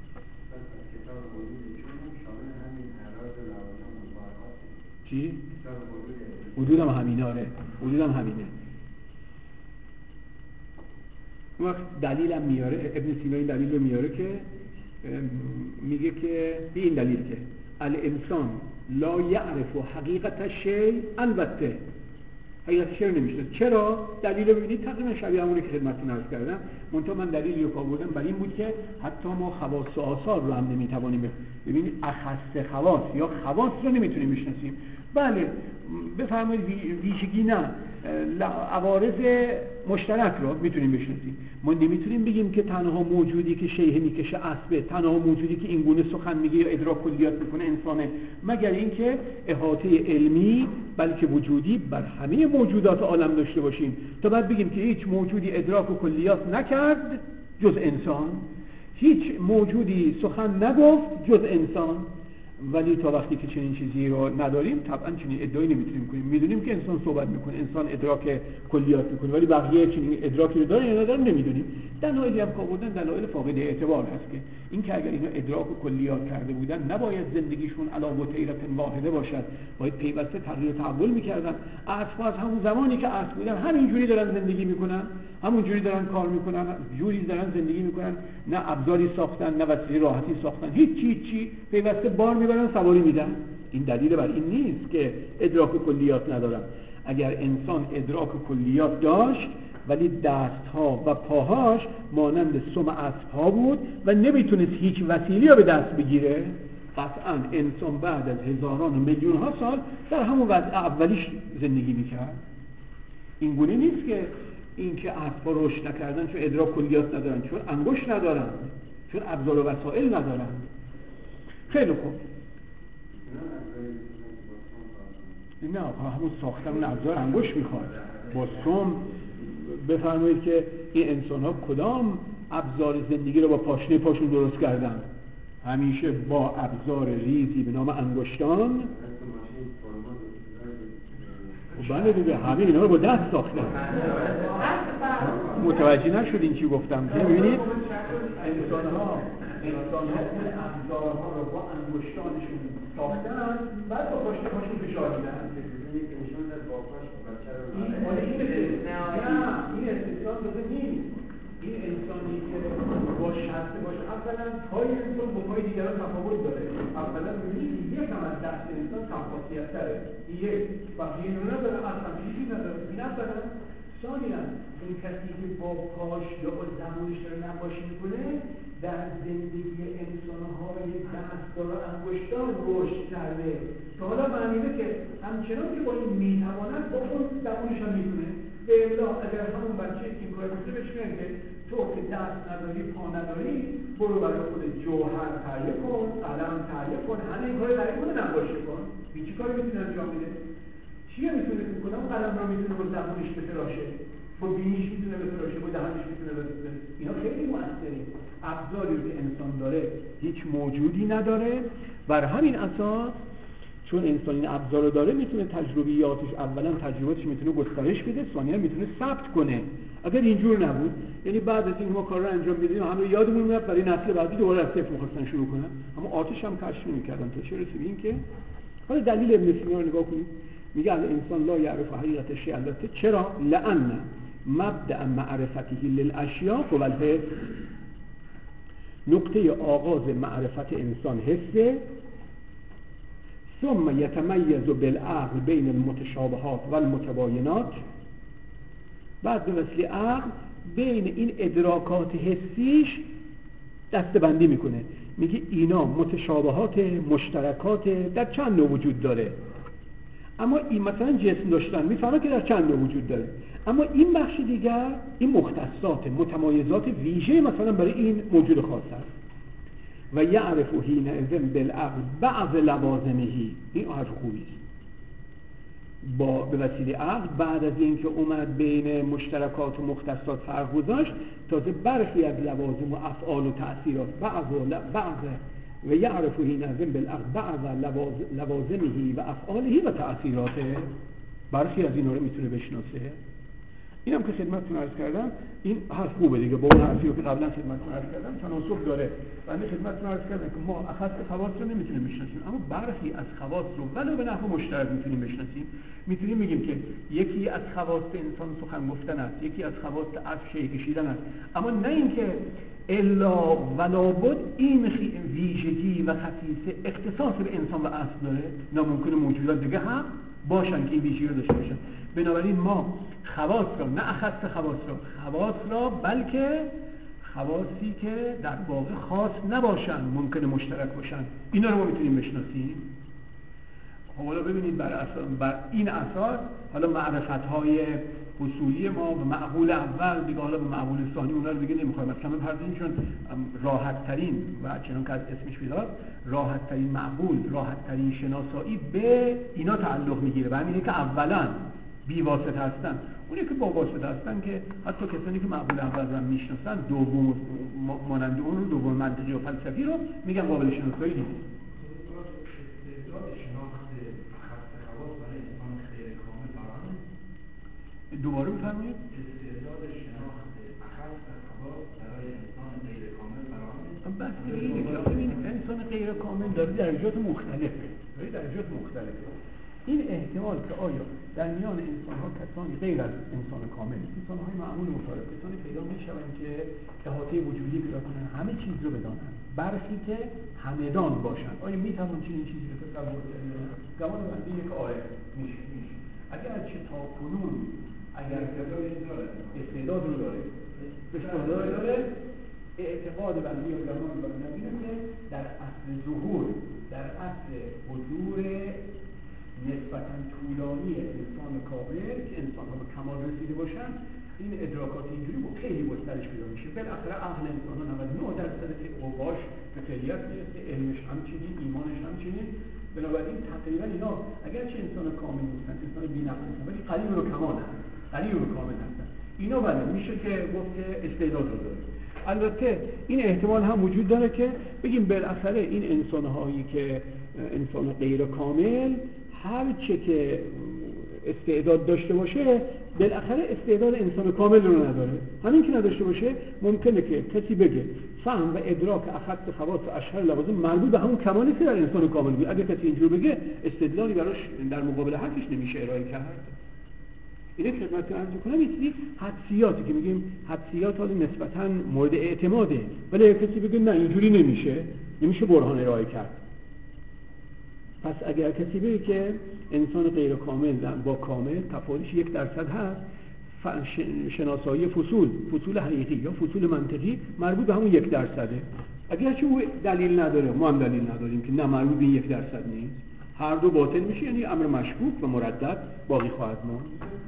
چی؟ حدود هم همینه. آره حدود هم همینه. وقت دلیل هم میاره، ابن سینا این دلیل رو میاره که میگه که به این دلیل که الانسان لا یعرف حقیقت شیء، البته حقیقت شیء رو نمیشناسه. چرا؟ دلیل رو ببینید تقریبا شبیه همونه که خدمتتون عرض کردم. منتها من دلیلی رو آوردم برای این بود که حتی ما خواص و آثار رو هم نمیتوانیم ببینید، اخص خواص یا خواص رو نمیتونیم بشناسیم. بله بفرمایید ویژگی نه، عوارض مشترک رو میتونیم بشناسیم. ما نمیتونیم بگیم که تنها موجودی که شیء میکشه اسبه، تنها موجودی که این گونه سخن میگه یا ادراک کلیات میکنه انسانه، مگر اینکه احاطه علمی بلکه وجودی بر همه موجودات عالم داشته باشیم تا بعد بگیم که هیچ موجودی ادراک و کلیات نکرد جز انسان، هیچ موجودی سخن نگفت جز انسان. ولی تا وقتی که چنین چیزی رو نداریم طبعا چنین ادعایی نمیتونیم کنیم. میدونیم که انسان صحبت میکنه، انسان ادراک کلیات میکنه، ولی بقیه چنین ادراکی رو داره یا نداره نمیدونیم. دلایلی هم که بودن دلایل فاقد اعتبار هست که این که اگر اینا ادراک و کلیات کرده بودن نباید زندگیشون علی بطیرة واحده باشد، باید پیوسته تغییر و تحول میکردن. اسبا از همون زمانی که اسب بودن همین جوری دارن زندگی میکنن، همون جوری دارن کار میکنن، جوری دارن زندگی میکنن، نه ابزاری ساختن نه وسیله راحتی ساختن، هیچ چی چی پیوسته بار میبرن سواری میدن. این دلیل بر این نیست که ادراک و کلیات ندارن. اگر انسان ادراک و کلیات داشت ولی دستها و پاهاش مانند سم اسب‌ها بود و نمیتونست هیچ وسیله رو به دست بگیره، قطعاً انسان بعد از هزاران و میلیون ها سال در همون وضع اولیش زندگی میکرد. این گونه نیست که این که اسبا رشد نکردن چون ادراک کلیات ندارن، چون انگشت ندارن، چون ابزار و وسایل ندارن. خیلی خوب. نه همون ساختن اون ابزار انگشت میخواد. با سم بفرمایید که این انسان ها کدام ابزار زندگی رو با پاشنه پاشون درست کردن؟ همیشه با ابزار ریزی به نام انگشتان. بله دیگه همه اینا رو با دست ساختن. متوجه نشدین چی گفتم؟ ببینید انسان ها انسان ها اون ابزارها رو با انگشتانشون ساختن، بعد با پاشنه پاشون فشار میدن. این مال این استثناء این استثناء داده نیست. این انسانی که با شرطه باشه اولا پای انسان با پای دیگران تفاوت داره. اولا میبینید یک هم از دست انسان خاصیت داره، یک بقیه نداره، اصلا چیزی نداره. این اولا. ثانیاً اون کسی که با پاش یا با زبونش داره نقاشی میکنه در زندگی انسان‌های دستدار و انگشتان رشد کرده تا حالا فهمیده که همچنان که با این میتواند با اون زبونش هم میتونه. به الا اگر همون بچه این کار میتونه بشکنه که تو که دست نداری پا نداری برو برای خود جوهر تهیه کن، قلم تهیه کن، همه این کار تهیه کن، نقاشی کن. این چی کاری میتونه انجام میده؟ چیه میتونه کنه؟ قلم رو میتونه با زبونش بتراشه، با بینیش میتونه بتراشه، با دهنش میتونه بتراشه. اینا خیلی مؤثره. ابزاری که انسان داره هیچ موجودی نداره. بر همین اساس چون انسان این ابزار رو داره میتونه تجربیاتش اولا تجرباتش میتونه گسترش بده، ثانیاً میتونه ثبت کنه. اگر اینجور نبود یعنی بعد از این ما کار رو انجام بدیم همه یادمون میاد برای نسل بعدی دوباره از صفر می‌خواستن شروع کنن، اما آتش هم کشف نمی‌کردن تا چه رسید این که حالا دلیل ابن سینا رو نگاه کنید. میگه انسان لا یعرف حقیقت شیء. البته چرا؟ لأن مبدأ معرفته للاشیاء هو الحس. نقطه آغاز معرفت انسان حسه. ثم یتمیز بالعقل بین المتشابهات و المتباینات. بعد به وسیله عقل بین این ادراکات حسیش دسته‌بندی میکنه. میگه اینا متشابهات مشترکات در چند نوع وجود داره. اما این مثلا جسم داشتن میفهمه که در چند نوع وجود داره، اما این بخش دیگر این مختصات متمایزات ویژه مثلا برای این موجود خاص است. و یعرف حینئذ بالعقل بعض لوازمه. این حرف خوبی است. با به وسیله عقل بعد از اینکه اومد بین مشترکات و مختصات فرق گذاشت تازه برخی از لوازم و افعال و تأثیرات بعض بعض و یعرف حینئذ بالعقل بعض لوازمه و افعاله و تأثیراته. برخی از اینا رو میتونه بشناسه. اینم که خدمتتون عرض کردم این حرف خوبه دیگه، با اون حرفی که قبلا خدمتتون عرض کردم تناسب داره. بنده خدمتتون عرض کردم که ما اخص خواص رو نمیتونیم بشناسیم، اما برخی از خواص رو ولو به نحو مشترک میتونیم بشناسیم. میتونیم بگیم که یکی از خواص انسان سخن گفتن است، یکی از خواص اسب شیء کشیدن است، اما نه اینکه الا ولا بد این ویژگی و خصیصه اختصاص به انسان و اسب داره. ناممکنه موجودات دیگه هم باشن که این ویژگی رو داشته باشن. بنابراین ما خواص را نه اخص خواص را خواص را بلکه خواصی که در واقع خاص نباشن ممکنه مشترک باشن اینا رو ما میتونیم بشناسیم. حالا ببینید بر, اساس بر این اساس حالا معرفت‌های اصولی ما به معقول اول دیگه حالا به معقول ثانی اونا رو دیگه نمیخوایم مثلا بپردازیم، چون راحت ترین و چنان که از اسمش میاد راحت ترین معقول راحت ترین شناسایی به اینا تعلق میگیره. و همینه که اولا بی واسطه هستن. اونی که با واسطه هستن که حتی کسانی که معقول اول رو میشناسن دوم مانند اون رو دوم منطقی و فلسفی رو میگن قابل شناسایی نیست. دوباره بفرمایید. استعداد شناخت اخص خواص برای انسان غیر کامل فراهم. بس اینه که ببین انسان غیر کامل داره درجات مختلفه. داره درجات مختلفه. این احتمال که آیا در میان انسان ها کسانی غیر از انسان کامل، انسان های معمول مفارق، کسانی پیدا میشوند که احاطه وجودی پیدا کنن، همه چیز رو بدانن، برخی که همدان باشند. آیا میتوان چنین چیزی رو تصور کرد؟ گمان بنده یک آره میشه. اگر چه تا کنون اگر استعداد رو داره استعداد داره اعتقاد بنده و گمان بنده اینه که در اصل ظهور در اصل حضور نسبتاً طولانی انسان کامل که انسان ها به کمال رسیده باشن، این ادراکات اینجوری با خیلی گسترش پیدا میشه. بالاخره عقل انسان ها نود و نه درصد اوقاش به فعلیت میرسه، علمش همچنین، ایمانش همچنین. بنابراین تقریبا اینا اگرچه انسان کامل نیستن، انسان بی‌نقص هستن، ولی قریب رو کمال هستن، قریب رو کامل هستن. اینا بله میشه که گفت که استعداد رو داره. البته این احتمال هم وجود داره که بگیم بالاخره این انسان‌هایی که انسان غیر کامل هر چه که استعداد داشته باشه بالاخره استعداد انسان کامل رو نداره. همین که نداشته باشه ممکنه که کسی بگه فهم و ادراک اخص خواص و اشهر لوازم مربوط به همون کمالی که در انسان کامل بود. اگه کسی اینجور بگه استدلالی براش در مقابل حرفش نمیشه ارائه کرد. اینه خدمت عرض کنم یه چیزی حدسیاتی که میگیم حدسیات حالا نسبتاً مورد اعتماده، ولی کسی بگه نه اینجوری نمیشه، نمیشه برهان ارائه کرد. پس اگر کسی بگه که انسان غیر کامل با کامل تفاوتش یک درصد هست، شناسایی فصول فصول حقیقی یا فصول منطقی مربوط به همون یک درصده. اگرچه او دلیل نداره، ما هم دلیل نداریم که نه مربوط به یک درصد نیست، هر دو باطل میشه، یعنی امر مشکوک و مردد باقی خواهد ماند.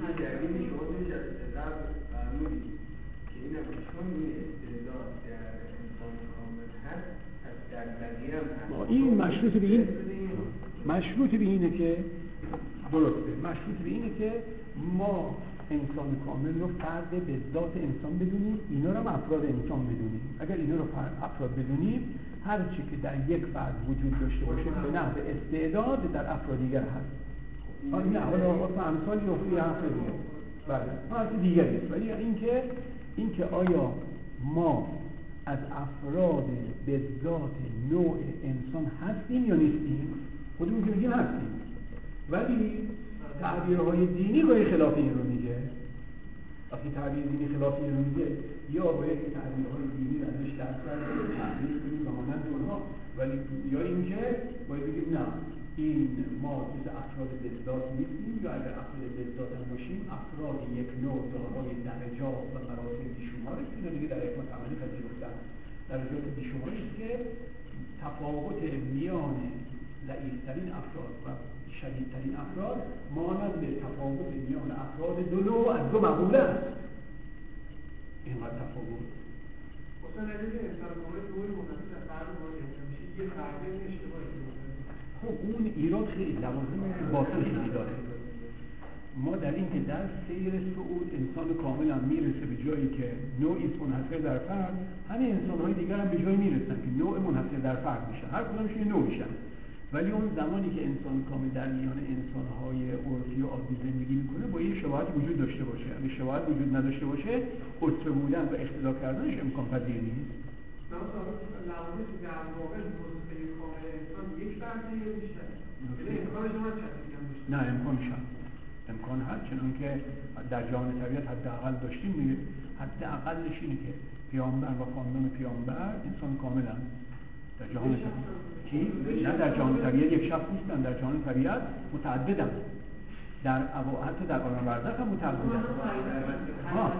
این مشروط به این مشروط به اینه که درسته مشروط به اینه که ما انسان کامل رو فرد به ذات انسان بدونیم، اینا رو هم افراد انسان بدونیم. اگر اینا رو افراد بدونیم، هر چی که در یک فرد وجود داشته باشه به نحو استعداد در افراد دیگر هست. نه حالا واسه امثال یوفی حرف دیگه، بله حرف دیگری است، ولی اینکه اینکه آیا ما از افراد به ذات نوع انسان هستیم یا نیستیم؟ خودمون که میگیم هستیم، ولی تعبیرهای دینی باید خلاف این رو میگه. وقتی تعبیر دینی خلاف این رو میگه یا باید تعبیرهای دینی ازش درصد تعبیر کنیم و مانند اونها، ولی یا اینکه باید بگیم نه این ما جز افراد به ذات نیستیم، یا اگر افراد به ذات هم باشیم افراد یک نوع دارای درجات و مراتب بیشماری است. اینا دیگه در حکمت عملی پذیرفتن درجات بیشماری است که تفاوت میان ضعیف‌ترین افراد و شدیدترین افراد مانند به تفاوت میان افراد دو نوع از دو مقوله است. اینقدر تفاوت مثلا اگه انسان کامل دوری مناسب از فرد باشه میشه یه فرد اشتباهی. خب اون ایراد خیلی لوازم باطل خیلی داره. ما در این که در سیر صعود انسان کامل هم میرسه به جایی که نوعی منحصر در فرد، همه انسان‌های دیگر هم به جایی میرسن که نوع منحصر در فرد میشن، هر کدومش یه نوع میشن. ولی اون زمانی که انسان کامل در میان انسان‌های عرفی و عادی زندگی میکنه با یه شباهت وجود داشته باشه. اگه شباهت وجود نداشته باشه عصبه بودن و اقتدا کردنش امکان پذیر نیست. لوازم که در واقع نسخه کامل انسان یک فرده یا بیشتر؟ امکانش هم هست؟ نه امکانش هست. امکان هست، چون که در جهان طبیعت حداقل داشتیم میگه حداقلش اینه که پیامبر و خاندان پیامبر انسان کاملن در جهان طبیعت. چی؟ نه در جهان طبیعت یک شخص نیستن، در جهان طبیعت متعددن. در حتی در عالم برزخ هم متعددن. ها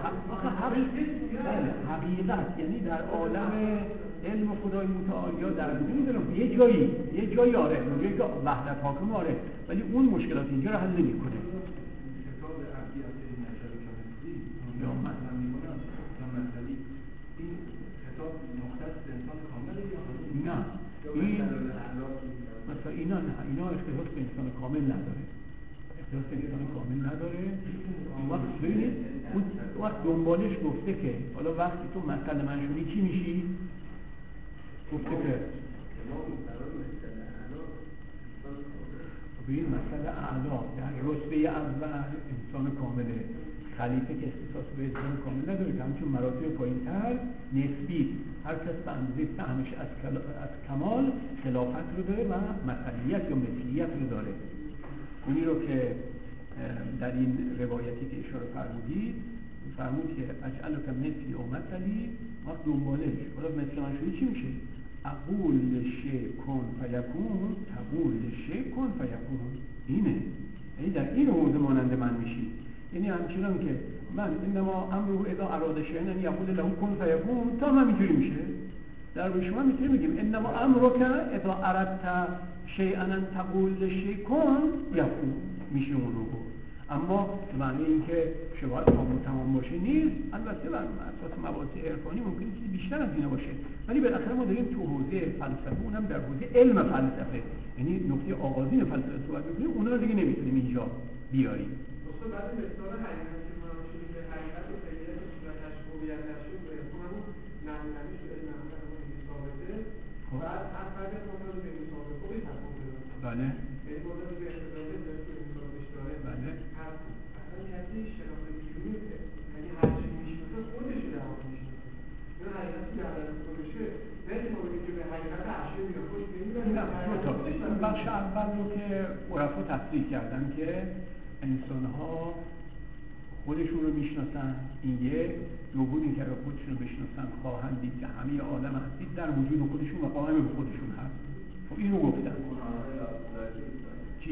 حقیقت یعنی در عالم علم خدای متعال یا در نمیدونم یه جایی یه جایی آره اونجایی که وحدت حاکم آره، ولی اون مشکلات اینجا رو حل نمی‌کنه. کتاب عقیدت نشر کاملی یا مثلا می‌کنه یا مثلا این کتاب مختص انسان کامل یا نه این مثلا اینا نه اینا اختصاص به انسان کامل نداره، اختصاص به انسان کامل نداره. این وقت ببینید اون وقت دنبالش گفته که حالا وقتی تو مثلا من شدی چی میشی؟ گفته که به این مسئله اعلا در رتبه اول انسان کامله، خلیفه که اختصاص به انسان کامل نداره که همچون مراتب پایین‌تر نسبی هر کس به اندازه فهمش از, از کمال خلافت رو داره و مثلیت یا مثلیت رو داره. اونی رو که در این روایتی که اشاره فرمودید فرمود که اجعلک مثلی و مثلی وقت دنبالش حالا مثل من شدی چی میشه؟ اقول شی کن فیکون تقول شی کن فیکون. اینه یعنی در این حوزه مانند من میشی، یعنی همچنان که من انما امره اذا اراد شیئا ان یقول له کن فیکون تا هم اینجوری میشه. در به شما میتونیم بگیم انما امرک اذا اردت شیئا ان تقول لشیء کن یکون، میشه اون رو بود. اما به معنی اینکه شباهت تام و تمام باشه نیست. البته بر اساس مباحث عرفانی ممکنه چیزی بیشتر از اینا باشه، ولی بالاخره ما داریم تو حوزه فلسفه، اونم در حوزه علم فلسفه، یعنی نکته آغازین فلسفه صحبت می‌کنیم، اونا رو دیگه نمیتونیم اینجا بیاریم. دوستان بعد مثال حقیقت که ما می‌شیم که حقیقت و فعلیت و صورتش هویتش رو به همون نحوی شده نحوی این ثابته. بعد هر فرد مورد به این ثابت خوبی تفاوت داره. بله. یعنی مورد به اختلاف داره که این ثابتش داره. بله. اصلا یعنی شناخت بیرونی یعنی هر چی می‌شناسه خودش رو در می‌شناسه. این حقیقتی که در خودشه. نه اینکه بگیم که به حقیقت اشیا میاد خوش نمی‌بینه. نه، بخش اول رو که عرفا تصریح کردن که انسان‌ها خودشون رو میشناسن، این یک. دوم اینکه اگه خودشون رو بشناسن خواهند دید که همه عالم هستی در وجود خودشون و قائم به خودشون هست. خب اینو گفتن. چی؟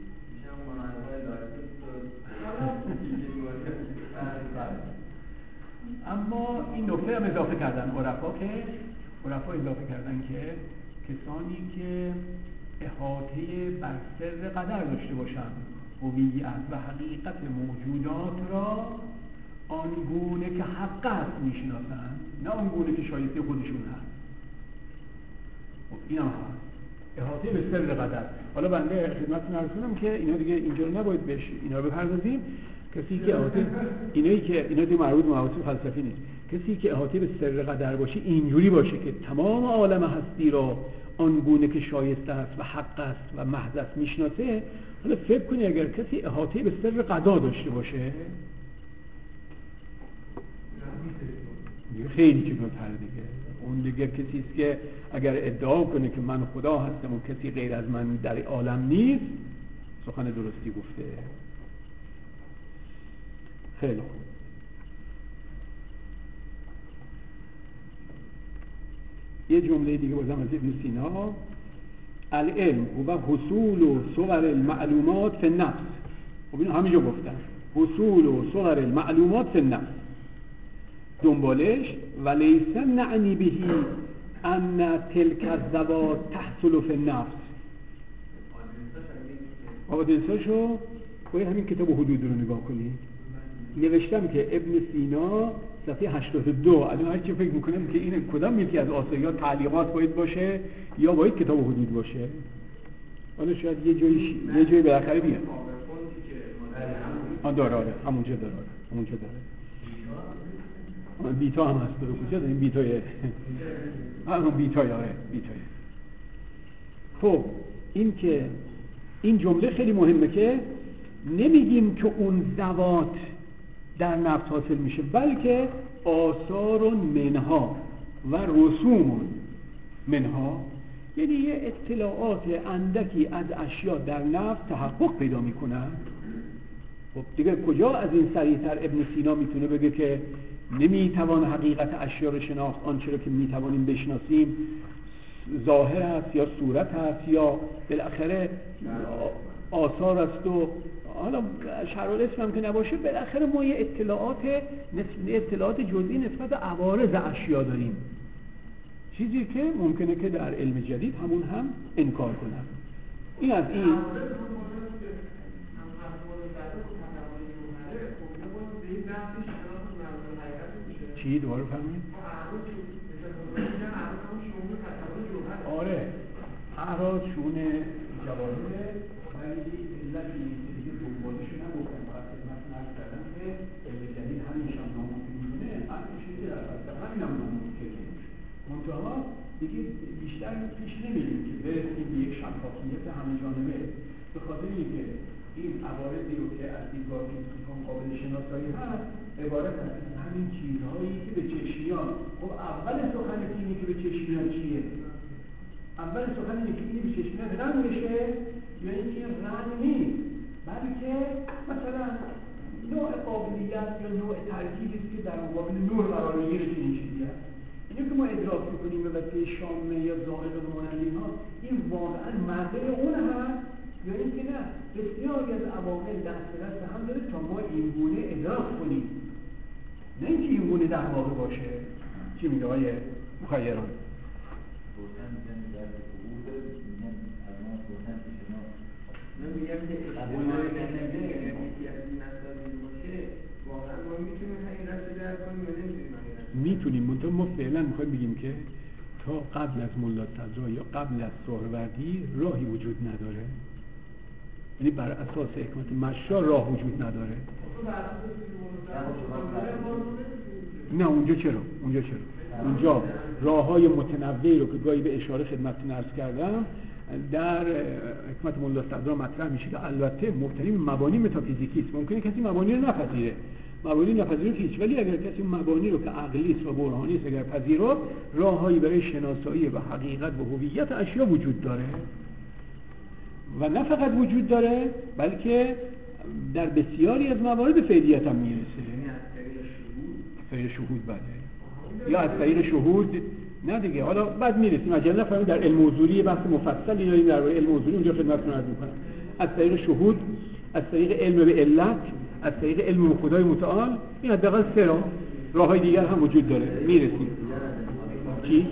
اما این نکته هم اضافه کردن عرفا که عرفا اضافه کردن که کسانی که احاطه بر سر قدر داشته باشند، هویت و حقیقت موجودات را آنگونه که حق است میشناسند، نه آنگونه که شایسته خودشون هست. خب این هم هست احاطه به سر قدر. حالا بنده خدمتتون عرض کنم که اینا دیگه اینجا رو نباید بهش اینا رو بپردازیم. کسی که احاطه اینایی که اینا دیگه مربوط به مباحث فلسفی نیست. کسی که احاطه به سر قدر باشه اینجوری باشه که تمام عالم هستی را آنگونه که شایسته است و حق است و محض است میشناسه. حالا فکر کنی اگر کسی احاطه به سر قضا داشته باشه خیلی چیزتر دیگه. اون دیگه کسی است که اگر ادعا کنه که من خدا هستم و کسی غیر از من در عالم نیست، سخن درستی گفته. خیلی خوب. یه جمله دیگه بازم از ابن سینا، العلم هو حصول و صور المعلومات فی النفس. خب اینو همینجا گفتن، حصول و صور المعلومات فی النفس. دنبالش ولیس نعنی بهی ان تلک الذوات تحصل فی النفس. آدرساشو باید همین کتاب حدود رو نگاه کنید. نوشتم که ابن سینا صفحه هشتاد و دو. الان هر چی فکر میکنم که این کدام یکی از آثار تعلیقات باید باشه یا باید کتاب حدود باشه. حالا شاید یه جایی یه جایی بالاخره بیاد. آن داره آره همونجا داره همونجا داره. بیتا هم هست رو کجا داریم بیتای همون بیتای آره بیتای. خب این که این جمله خیلی مهمه که نمیگیم که اون ذوات در نفس حاصل میشه، بلکه آثار منها و رسوم منها، یعنی یه اطلاعات اندکی از اشیاء در نفس تحقق پیدا میکنن. خب دیگه کجا از این سریعتر ابن سینا میتونه بگه که نمیتوان حقیقت اشیاء رو شناخت، آنچه رو که میتوانیم بشناسیم ظاهر است یا صورت است یا بالاخره آثار است و حالا شرایط اسم که نباشه، بالاخره ما یه اطلاعات اطلاعات جزئی نسبت به عوارض اشیاء داریم، چیزی که ممکنه که در علم جدید همون هم انکار کنن. این از این چی دوباره فرمایید؟ آره اعراض شونه جواهره، ولی علتی دیگه دنبالشو نگفتن، فقط خدمتتون عرض کردم که علم جدید همینش هم ناممکن می‌کنه، همین چیزی در فلسفه همین هم ناممکن میشه. منتها دیگه بیشتر پیش نمیریم که برسیم به یک شفافیت همه جانبه، به خاطر اینکه این عوارضی رو که از دیدگاه فیزیکی‌ها قابل شناسایی هست عبارت از همین چیزهایی که به چشم میاد. خب اول سخن اینه که به چشم میاد چیه؟ اول سخن اینه که اینه به چشم میاد رنگ بشه یا اینکه رنگ نیست، بلکه مثلا نوع قابلیت یا نوع ترکیبی است که در مقابل نور قرار میگیره که این چیزی هست. اینه که ما ادراک می‌کنیم به وسیله شامه یا ذائقه و مانند اینها، این واقعا مرده اون هست یا اینکه نه بسیاری از عوامل دست به دست هم داره تا ما این گونه ادراک کنیم، نه اینکه این گونه در واقع باشه. چی میگه آقای مخیران؟ گفتن میگن در حقوق میگن از ما نمیگم که قبول نکنه یکی از این مسائل باشه واقعا ما میتونیم حقیقت رو درک کنیم یا نمیتونیم حقیقت رو میتونیم، منتها ما فعلا میخوایم بگیم که تا قبل از ملا صدرا یا قبل از سهروردی راهی وجود نداره، یعنی بر اساس حکمت مشا راه وجود نداره. نه اونجا چرا؟ اونجا چرا؟ اونجا راه‌های متنوعی رو که گاهی به اشاره خدمتتون عرض کردم در حکمت ملا صدرا مطرح میشه که البته مبتنی به مبانی متافیزیکی است. ممکنه کسی مبانی رو نپذیره، مبانی نپذیره هیچ، ولی اگر کسی مبانی رو که عقلی است و برهانی است اگر پذیرفت، راههایی برای شناسایی و حقیقت و هویت اشیا وجود داره و نه فقط وجود داره بلکه در بسیاری از موارد فعلیت هم میرسه. طریق شهود بله، یا از طریق شهود نه دیگه. حالا بعد میرسیم عجله نفرمایید، در علم حضوری بحث مفصلی داریم درباره علم حضوری، اونجا خدمتتون عرض می‌کنم. از طریق شهود، از طریق علم به علت، از طریق علم به خدای متعال، این حداقل سه راه، راه‌های دیگر هم وجود داره. میرسیم چی؟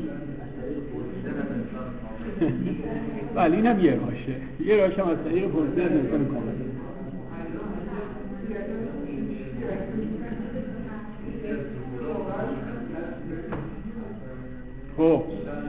بله این هم یه راهشه، یه راهش هم از طریق پرسیدن از انسان کامل. خب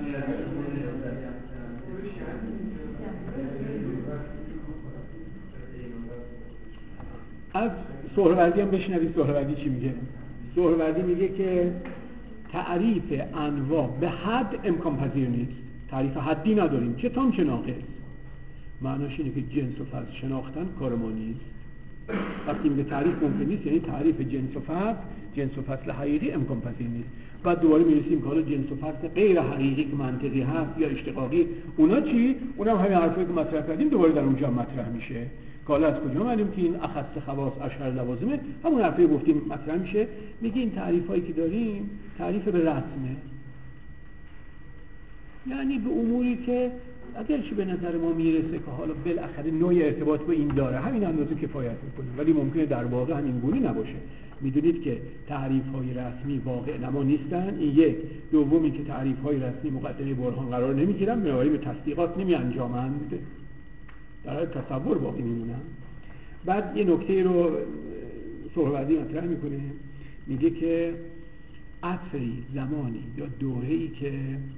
از سهروردی هم بشنوید. سهروردی چی میگه؟ سهروردی میگه که تعریف انواع به حد امکان پذیر نیست، تعریف حدی نداریم چه تام چه ناقص. معناش اینه که جنس و فصل شناختن کار ما نیست. وقتی میگه تعریف ممکن نیست یعنی تعریف جنس و فصل، جنس و فصل حقیقی امکان پذیر نیست. بعد دوباره میرسیم که حالا جنس و فصل غیر حقیقی که منطقی هست یا اشتقاقی، اونا چی؟ اونا هم همین حرفایی که مطرح کردیم دوباره در اونجا مطرح میشه. که حالا از کجا معلوم که این اخص خواص اشهر لوازمه؟ همون حرفی گفتیم مطرح میشه. میگه این تعریفایی که داریم تعریف به رسمه، یعنی به اموری که اگر چی به نظر ما میرسه که حالا بالاخره نوع ارتباط با این داره، همین اندازه کفایت میکنه، ولی ممکنه در واقع همین گونه نباشه. میدونید که تعریف‌های رسمی واقع نما نیستن، این یک. دومی که تعریف‌های رسمی مقدمه برهان قرار نمیگیرن، بنابراین به تصدیقات نمی انجامند، در حال تصور باقی میمونن. بعد یه نکته رو سهروردی مطرح میکنه، میگه که عصری، زمانی یا دوره‌ای که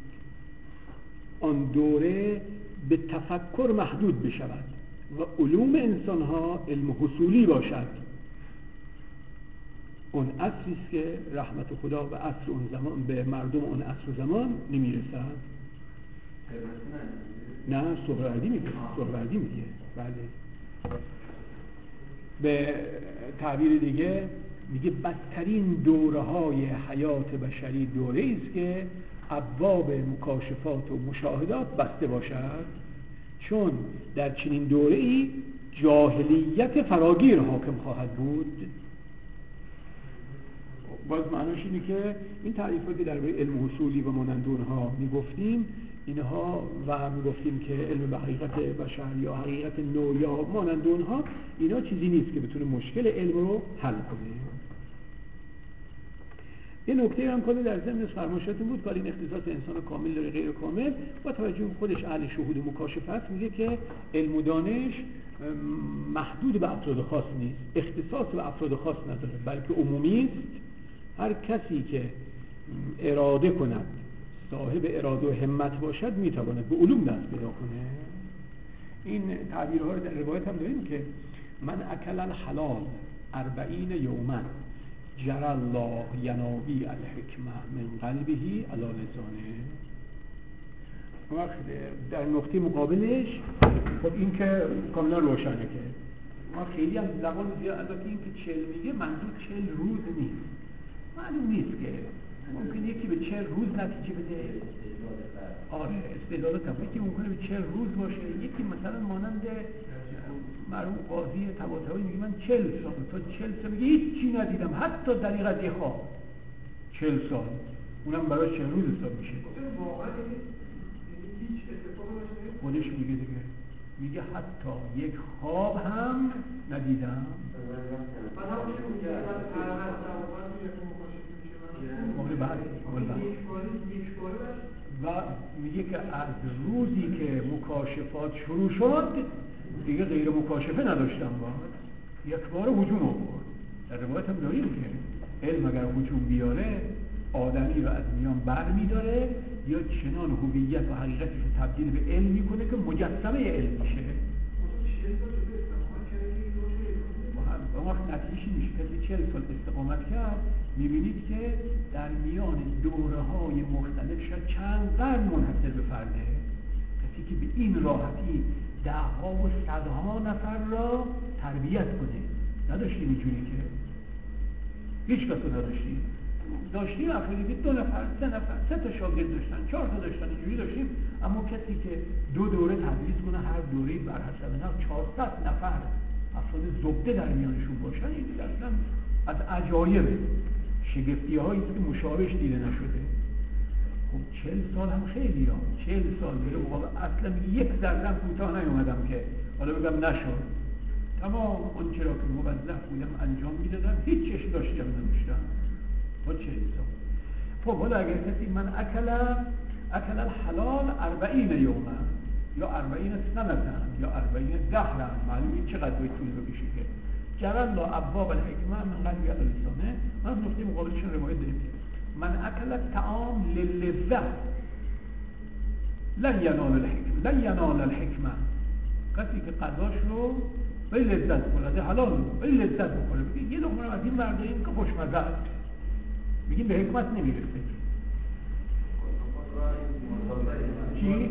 آن دوره به تفکر محدود بشود و علوم انسان‌ها علم حصولی باشد، اون عصری است که رحمت خدا به عصر اون زمان، به مردم اون عصر و زمان نمیرسد. نه سهروردی میگه، سهروردی میگه بله. به تعبیر دیگه میگه بدترین دوره‌های حیات بشری دوره‌ای است که ابواب مکاشفات و مشاهدات بسته باشد، چون در چنین دوره‌ای جاهلیت فراگیر حاکم خواهد بود. باز معناش اینه که این تعریفاتی که درباره علم حصولی و مانند اونها میگفتیم، اینها و میگفتیم که علم به حقیقت بشر یا حقیقت نو یا مانند اونها، اینا چیزی نیست که بتونه مشکل علم رو حل کنه. یه نکته هم کنه در ضمن فرمایشاتون بود که این اختصاص انسان کامل داره غیر کامل، با توجه به خودش اهل شهود و مکاشفت، میگه که علم و دانش محدود به افراد خاص نیست، اختصاص به افراد خاص نداره، بلکه عمومی است. هر کسی که اراده کند، صاحب اراده و همت باشد، میتواند به علوم دست پیدا کنه. این تعبیرها رو در روایت هم داریم که من اکل الحلال اربعین یومن جر الله یناوی الحکمه من قلبهی علی لسانه. وقت در نقطه مقابلش خب این که کاملا روشنه که ما خیلی هم زبان زیاد، البته این که چل میگه منظور چل روز نیست، معلوم نیست که ممکن یکی به چل روز نتیجه بده. آره استدلالات هم یکی ممکنه به چل روز باشه، یکی مثلا مانند مرحوم قاضی طباطبایی میگه من چل سال تا چل سال میگه هیچ چی ندیدم حتی دقیقت یه خواب. چل سال اونم برای چل روز حساب میشه. واقعا هیچ اتفاقی نشده. خودش میگه دیگه، میگه حتی یک خواب هم ندیدم. بعد هم میگه بعد هر طبقات یک مکاشفه میشه. مورد بعد مورد بعد و میگه که از روزی که مکاشفات شروع شد دیگه غیر مکاشفه نداشتم باز یک بار هجوم آورد. در روایت هم داریم که علم اگر هجوم بیاره آدمی رو از میان بر میداره یا چنان هویت و حقیقتش رو تبدیل به علم میکنه که مجسمه علم میشه. وقت نتیجه‌اش میشه کسی چهل سال استقامت کرد میبینید که در میان دوره های مختلف شد چند قرن منحصر به فرده. کسی که به این راحتی ده ها و صدها نفر را تربیت کنه نداشتیم اینجوری که هیچ کس رو نداشتیم. داشتیم افرادی که دو نفر سه نفر سه تا شاگرد داشتن چهار تا داشتن اینجوری داشتیم. اما کسی که دو دوره تدریس کنه هر دوره بر حسب نه چهارصد نفر افراد زبده در میانشون باشن این دیگه اصلا از عجایب شگفتی هایی که مشابهش دیده نشده. خب چهل سال هم خیلی ها چهل سال بره اصلا یک ذره کوتاه نیومدم که حالا بگم نشد. تمام اون چرا که موظف بودم انجام میدادم هیچ چشم داشتم نداشتم با چهل سال. خب حالا اگر کسی من اکل اکل الحلال اربعین یوما یا اربعین سنتن یا اربعین دهرن معلومه چقدر باید طول بکشه که جرى الله ابواب الحکمه من قلبی لسانه. من نقطه مقابلشون روایت داریم من اکل الطعام للذة لن ینال الحکمه لن ینال الحکمه. کسی که غذاش رو به لذت بخوره حلال به لذت بخوره بگه یه لقمه رو از این برداریم که خوشمزه است میگیم به حکمت نمیرسه. چی؟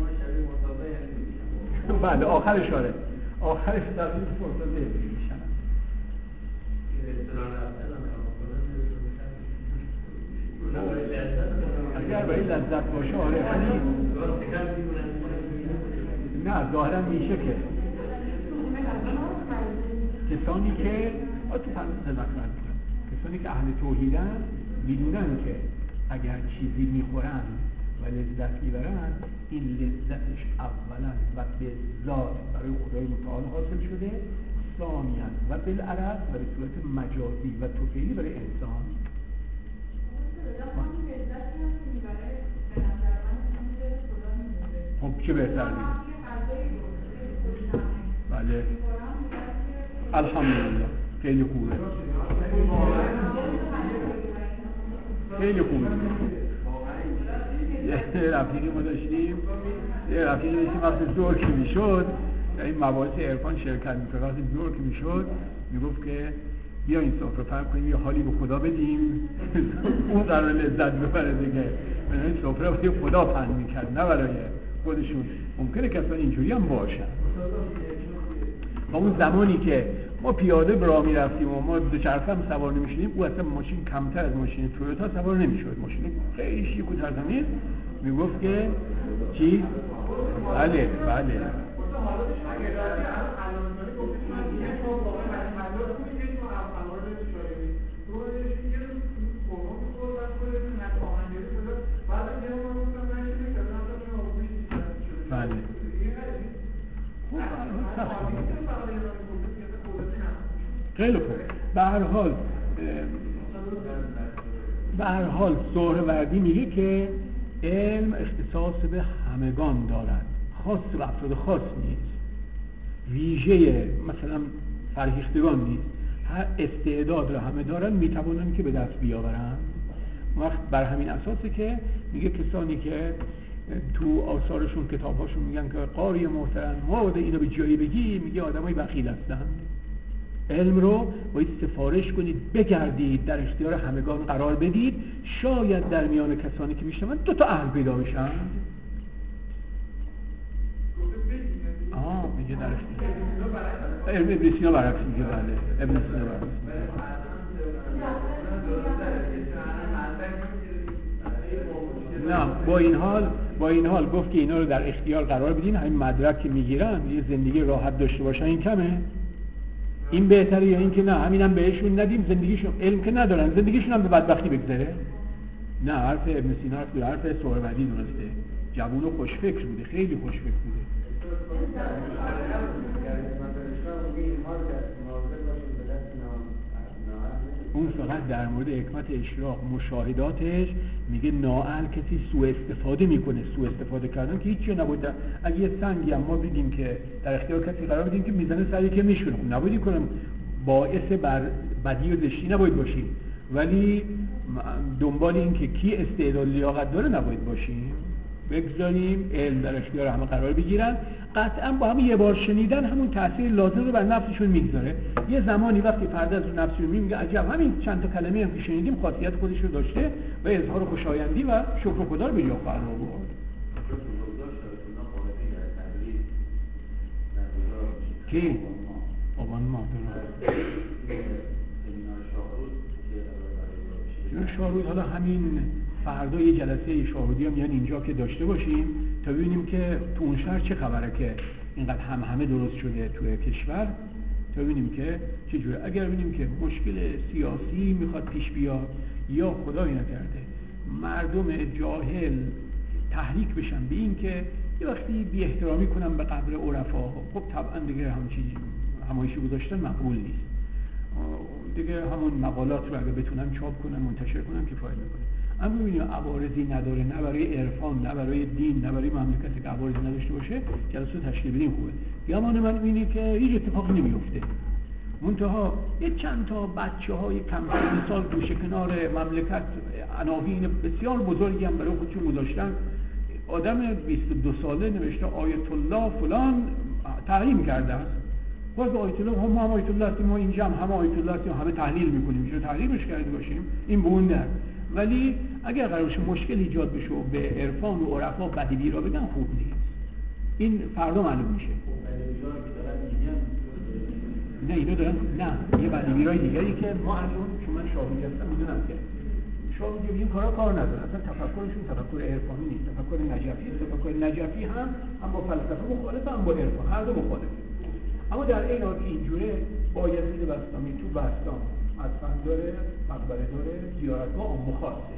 بله آخرش آره آخرش تبدیل به مرتضی میشن. اگر برای لذت باشه آره ولی نه ظاهرا میشه که کسانی که تو پرسه مطمئن کسانی که اهل توحیدن میدونن که اگر چیزی میخورن و لذت میبرن این لذتش اولا و به ذات برای خدای متعال حاصل شده ثانیاً و بالعرض و به صورت مجازی و توفیلی برای انسان. خب چه بهتر نیست؟ بله الحمدلله خیلی خوبه خیلی خوبه. یه رفیقی ما داشتیم یه رفیقی داشتیم وقتی دور که میشد در این مباحث عرفان شرکت میکنه وقتی دور که میشد میگفت که بیا این سفره فهم کنیم یه حالی به خدا بدیم اون قرار لذت ببره دیگه. من این سفره برای خدا پهن میکرد نه برای خودشون. ممکنه کسان اینجوری هم باشن. با اون زمانی که ما پیاده براه میرفتیم و ما دوچرخه هم سوار نمیشدیم او اصلا ماشین کمتر از ماشین تویوتا سوار نمیشد. ماشین خیلی شیک و ترتمیز میگفت که چی؟ بله بله بله خیلی خوب. به هر حال به هر حال سهروردی میگه که علم اختصاص به همگان دارد خاص به افراد خاص نیست ویژه مثلا فرهیختگان نیست. هر استعداد را همه دارن میتوانن که به دست بیاورن. وقت بر همین اساسه که میگه کسانی که تو آثارشون کتابهاشون میگن که قاری محترم ما بوده اینو به جایی بگی میگه آدمای بخیل هستن. علم رو باید سفارش کنید بگردید در اختیار همگان قرار بدید شاید در میان کسانی که میشنون دو تا اهل پیدا بشن. آه میگه در اختیار ابن سینا برعکس میگه. بله ابن سینا برعکس نه با این حال با این حال گفت که اینا رو در اختیار قرار بدین همین مدرک که میگیرن یه زندگی راحت داشته باشن این کمه؟ این بهتره یا این که نه همینم بهشون ندیم زندگیشون علم که ندارن زندگیشون هم به بدبختی بگذره؟ نه حرف ابن سینا حرف حرف سهروردی درسته. جوون و خوشفکر بوده خیلی خوشفکر بوده. اون فقط در مورد حکمت اشراق مشاهداتش میگه نااهل کسی سوء استفاده میکنه. سوء استفاده کردن که هیچ جا نباید. اگه یه سنگی هم ما دیدیم که در اختیار کسی قرار بدیم که میزنه سری که میشونه، خب نباید کنم باعث بر بدی و زشتی نباید باشیم، ولی دنبال این که کی استعداد لیاقت داره نباید باشیم، بگذاریم علم در اختیار همه قرار بگیرن. قطعا با هم یه بار شنیدن همون تاثیر لازم رو بر نفسشون میگذاره. یه زمانی وقتی فرد از نفسش رو میگه عجب همین چند تا کلمه هم که شنیدیم خاصیت خودش رو داشته و اظهار خوشایندی و شکر و خدا به جا خواهد آورد. کی؟ آبان ماه درست. شاهرود حالا همین فردا یه جلسه شاهرودی هم یعنی اینجا که داشته باشیم تا ببینیم که تو اون شهر چه خبره که اینقدر هم همه درست شده توی کشور، تا ببینیم که چه جوره. اگر ببینیم که مشکل سیاسی میخواد پیش بیاد یا خدایی نکرده مردم جاهل تحریک بشن به این که یه وقتی بی احترامی کنن به قبر عرفا، خب طبعا دیگه همون چیزی همایشی گذاشتن مقبول نیست دیگه. همون مقالات رو اگه بتونن چاپ کنن منتشر کنن کفایت میکنه. اما ببینید عوارضی نداره، نه برای عرفان، نه برای دین، نه برای مملکتی که عوارضی نداشته باشه جلسه تشکیل بدیم خوبه. گمان من اینه که هیچ اتفاقی نمیفته. منتها یه چند تا بچه‌های کم سال گوشه کنار مملکت عناوین بسیار بزرگی هم برای خودشون گذاشتن. آدم بیست و دو ساله نوشته آیت الله فلان تحریم کرده است. باز آیت الله هم هم آیت الله هستیم، ما اینجا هم هم آیت الله هستیم، همه تحلیل میکنیم، چرا تحریمش کرده باشیم؟ این به اون در. ولی اگر قرار باشه مشکل ایجاد بشه و به عرفان و عرفا بدی بیرا بگن خوب نیست. این فردا معلوم میشه. نه اینا دارن نه یه بدی بیرای دیگری که ما الان چون من شاهدی هستم میدونم که شاهدی این کارا کار نداره. اصلا تفکرشون تفکر عرفانی نیست، تفکر نجفی است. تفکر نجفی هم هم با فلسفه مخالفه، هم با عرفان، هر دو مخالفه. اما در این حال اینجوره بایزید بستامی تو بستان مدفن داره، مقبره داره، زیارتگاه عام خاصه.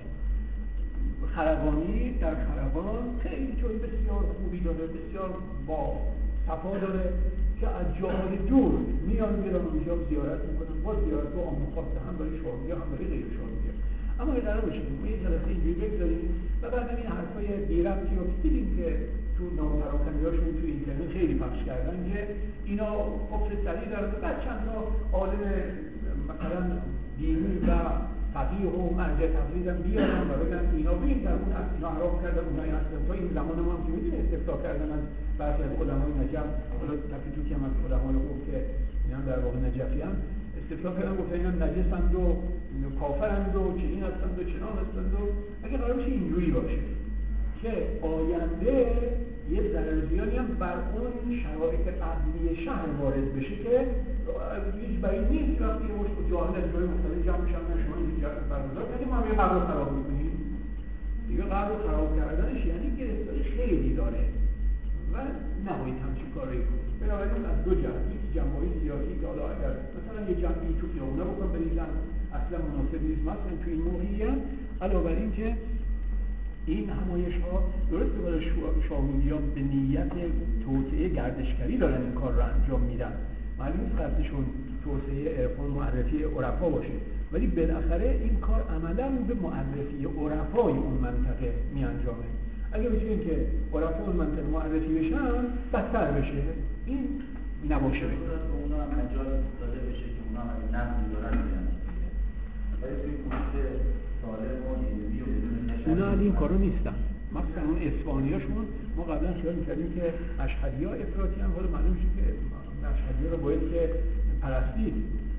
خرقانی در خرقان خیلی جای بسیار خوبی داره، بسیار با صفا داره که از جاهای دور میان میرن اونجا زیارت میکنن. با زیارتگاه عام خاصه، هم برای شاهدی هم برای غیر شاهدی. اما این قرار باشه ما یه جلسه اینجوری بگذاریم و بعد این حرفای بی ربطی رو دیدیم که تو نامپراکنی‌هاشون تو اینترنت خیلی پخش کردن که اینا کفر سریع داره. بعد چند تا عالم مثلا دینی و فقیه و مرجع تقلید هم بیارن و بگن اینا بین در اون هست، اینا حرام کردن، اونایی هستن. تا این زمان ما هم که میدونی استفسار کردن از برخی از علمای نجف، حالا تکی توکی هم از علمای گفت که اینا در واقع نجفی هم استفسار کردن، گفتن اینا نجسند و کافرند و چه این هستند و چنان هستند. و اگه قرار باشه اینجوری باشه که آینده یه ضررزیانی هم بر اون شرایط قبلی شهر وارد بشه که هیچ بعید نیست وقتی یه مشت جاهل از جای مختلف جمع میشن شما این تجارت برگزار کردیم ما هم یه قبر رو خراب میکنیم دیگه. قبر رو خراب کردنش یعنی گرفتاری خیلی داره و نباید همچین کاری کنیم. بنابراین از دو جمع، یک جمعی سیاسی که حالا اگر مثلا یه جمعی تو خیابونا بکن بریزن اصلا مناسب نیست مثلا تو این موقعیت. علاوه بر این که این همایش ها درست برای شاهودیان به نیت توسعه گردشگری دارن این کار رو انجام میدن. معلوم نیست قصدشون توسعه عرفان معرفی عرفا باشه، ولی بالاخره این کار عملا به معرفی عرفای اون منطقه می انجامه. اگه بچین که عرفا اون منطقه معرفی بشن بدتر بشه، این نباشه. اونا هم مجال داده بشه که اونا هم نظمی دارن بیان ولی توی کنسه سالم و علمی و بدون نشد اونا این کارو نیستن. مثلا اون اسپانیاشون ما قبلا خیال می‌کردیم که اشهری‌ها افراطی هم، حالا معلوم شد که اشهری‌ها رو باید که پرستید.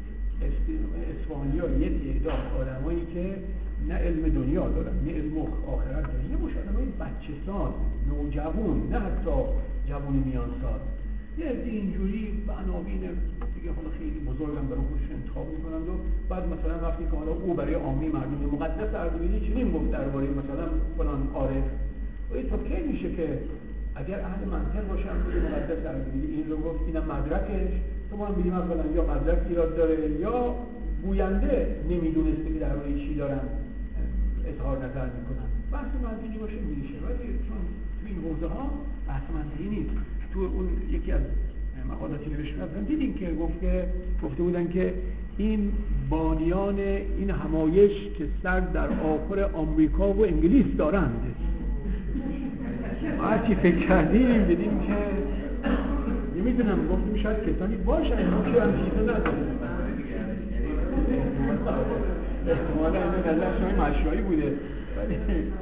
اسپانیا یه تعداد آدمایی که نه علم دنیا دارن نه علم آخرت دارن، یه مش آدمای بچه‌سال، نوجوان، نه حتی جوان میان سال، یه عده اینجوری به عناوین دیگه حالا خیلی بزرگم برای خودش انتخاب میکنند و بعد مثلا وقتی که حالا او برای عامی مردم مقدس اردبیلی چنین گفت درباره مثلا فلان عارف، و این تا کی میشه که اگر اهل منطق باشن بگه مقدس اردبیلی این رو گفت، اینم مدرکش، تو ما هم میگیم اولا یا مدرک ایراد داره یا گوینده نمیدونسته که درباره چی دارن اظهار نظر میکنن. بحث منطقی باشه میشه، ولی چون تو این حوزه ها بحث منطقی نیست. تو اون یکی از مقالاتی نوشته بودن دیدیم که گفت که گفته بودن که این بانیان این همایش که سر در آخر آمریکا و انگلیس دارند. هرچی فکر کردیم دیدیم که نمیدونم، گفتیم شاید کسانی باشن ما که هم چیزا نداریم، احتمالا اینه نظر شما مشروعی بوده، ولی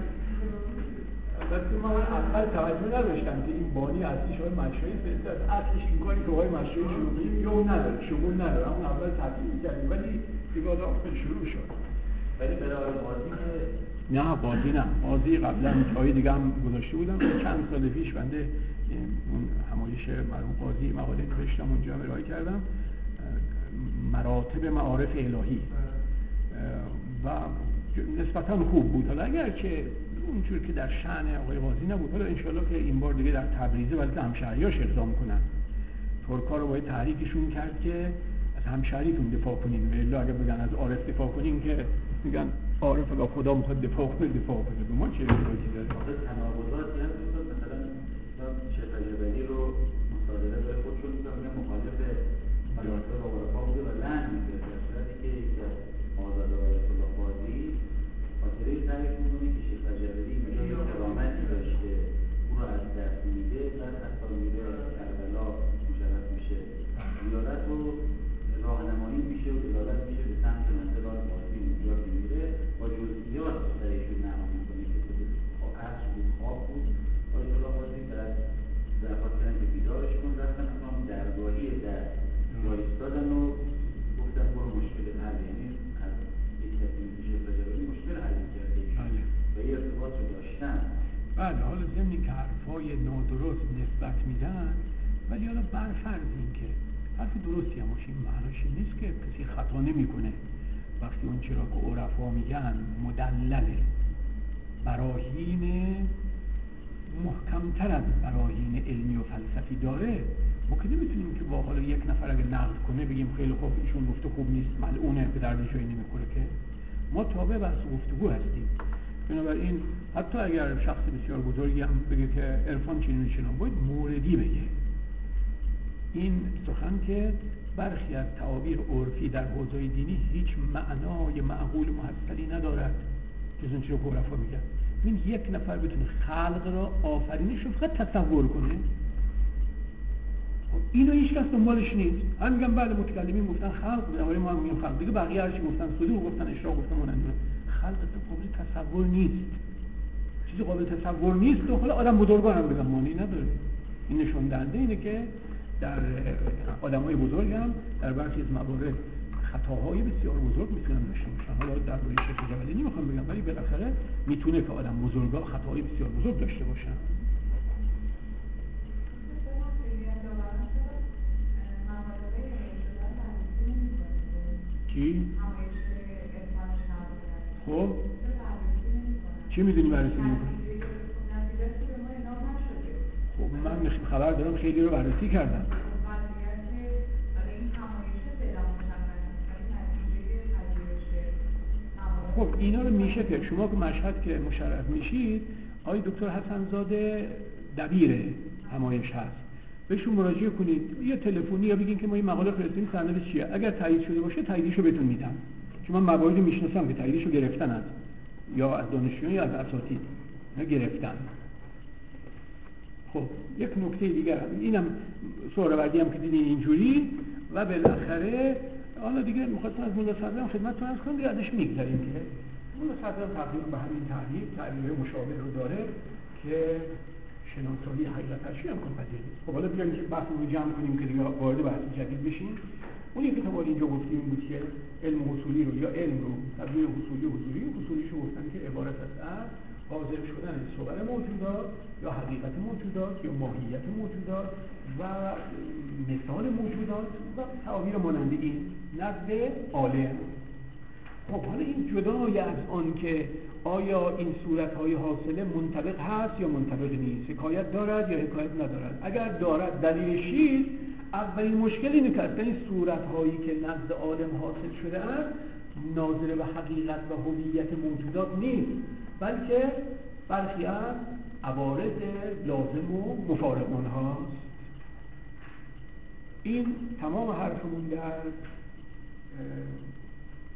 البته من اول توجه نداشتم که این بانی اصلی شما مشروعی فرستاد، اصلش این کاری که های مشروعی شروع کنیم یا نداره، شما نداره، همون اول تحصیل می‌کردیم ولی دیگه آدم شروع شد. ولی برای بازی نه بازی نه، بازی قبلا جای دیگه هم گذاشته بودم، چند سال پیش بنده اون همایش مرحوم قاضی مقاله نوشتم اونجا هم ارائه کردم، مراتب معارف الهی و نسبتاً خوب بود. حالا اگر که اونجور که در شأن آقای قاضی نبود، حالا انشالله که این بار دیگه در تبریزه ولی همشهریاش اقدام کنن، ترکا رو باید تحریکشون کرد که از همشهریتون دفاع کنین، ولی اگر بگن از عارف دفاع کنین که میگن عارف اگه خدا میخواد دفاع کنه دفاع کنه، به ما چه ارتباطی داره؟ تناقضاتی هست مثلا شیخ جبلی رو مصادره به خودشون میگن مخالف فلسفه و عرفا بوده و لعن می‌کرد، در صورتی که یکی از آزاد آیت الله قاضی خاطره تعریف می‌کنه که شیخ جبلی میگه کرامتی داشته، او رو از دست میده، بعد حتی میره کربلا مشرف میشه، زیارت و راهنمایی میشه و دلالت میشه به سمت منزل قاضی، اونجا که میره با جزئیات درشون نقل می‌کنه که عصر بود، خواب بود، آیت الله قاضی برد درخواست کردن که بیدارش کن، رفتن اما درگاهی در را ایستادن و گفتن برو مشکل حل، یعنی از یک کسی مثل شیخ جبلی مشکل حل کرده و یه ارتباط رو داشتن. بله، حالا ضمن که حرفای نادرست نسبت میدن، ولی حالا برفرض این که حرف درستی هم باشه، این معناش نیست که کسی خطا نمیکنه وقتی اون چرا که عرفا میگن مدلله، براهین محکمتر از براهین علمی و فلسفی داره. ما که نمیتونیم که با حالا یک نفر اگه نقد کنه بگیم خیلی خوب ایشون گفته خوب نیست، ملعونه، به درد جایی نمیخوره، که ما تابع بحث گفتگو هستیم. بنابراین حتی اگر شخص بسیار بزرگی هم بگه که عرفان چنین و چنان، باید موردی بگه. این سخن که برخی از تعابیر عرفی در حوزه دینی هیچ معنای معقول محصلی ندارد، جز اون چیزی که عرفا میگن. این یک نفر بتونه خلق را، آفرینش رو فقط تصور کنه، اینو هیچ کس دنبالش نیست. هم میگن بعد متکلمین گفتن خلق، درباره ما هم میگن خلق، دیگه بقیه هرچی گفتن صدور گفتن، اشراق گفتن، مانند خلق قابل تصور نیست، چیزی قابل تصور نیست. و حالا آدم بزرگان هم بگن معنی نداره. این نشون دهنده اینه که در آدمای بزرگ هم در برخی از موارد خطاهای بسیار بزرگ میتونن داشته باشن. حالا در روی شیخ جبلی نمیخوام بگم، ولی بالاخره میتونه که آدم بزرگا خطاهای بسیار بزرگ داشته باشن. کی؟ خب چی میدونی بررسی نمی‌کنی؟ خب من خبر دارم خیلی رو بررسی کردم. خب اینا رو میشه که شما که مشهد که مشرف میشید، آقای دکتر حسن‌زاده دبیر همایش هست، بهشون مراجعه کنید یا تلفنی یا بگین که ما این مقاله فرستادیم سندش چیه، اگر تایید شده باشه تاییدشو بهتون میدم، چون من مواردی میشناسم که تاییدشو گرفتن از یا از دانشجویان یا از اساتید اینا گرفتن. خب یک نکته دیگر اینم سهروردی هم که دیدین اینجوری و بالاخره حالا دیگه می‌خواستم از مولا صدرم خدمتتون عرض کنم، دیگه ازش میگذریم که مولا صدرم تقریبا به همین تعریف تعریف مشابه رو داره که شناسایی حقیقت تشریح هم کنپذیر نیست. خب حالا بیایم بحث رو جمع کنیم که دیگه وارد بحث جدید بشیم. اون یکی که ما اینجا گفتیم بود که علم حصولی رو یا علم رو تبدیل حصولی و حضوری، حصولیشو گفتن که عبارت است از حاضر شدن صور موجودات یا حقیقت موجودات یا ماهیت موجودات و مثال موجودات و تعابیر مانند این نزد عالم. خب حالا این جدای از آن که آیا این صورت‌های حاصله منطبق هست یا منطبق نیست، حکایت دارد یا حکایت ندارد، اگر دارد دلیلش چیست؟ اولین مشکل اینه که اصلا این صورت‌هایی که نزد عالم حاصل شده است ناظر به حقیقت و هویت موجودات نیست، بلکه برخی از عوارض لازم و مفارق آنهاست. این تمام حرفمون در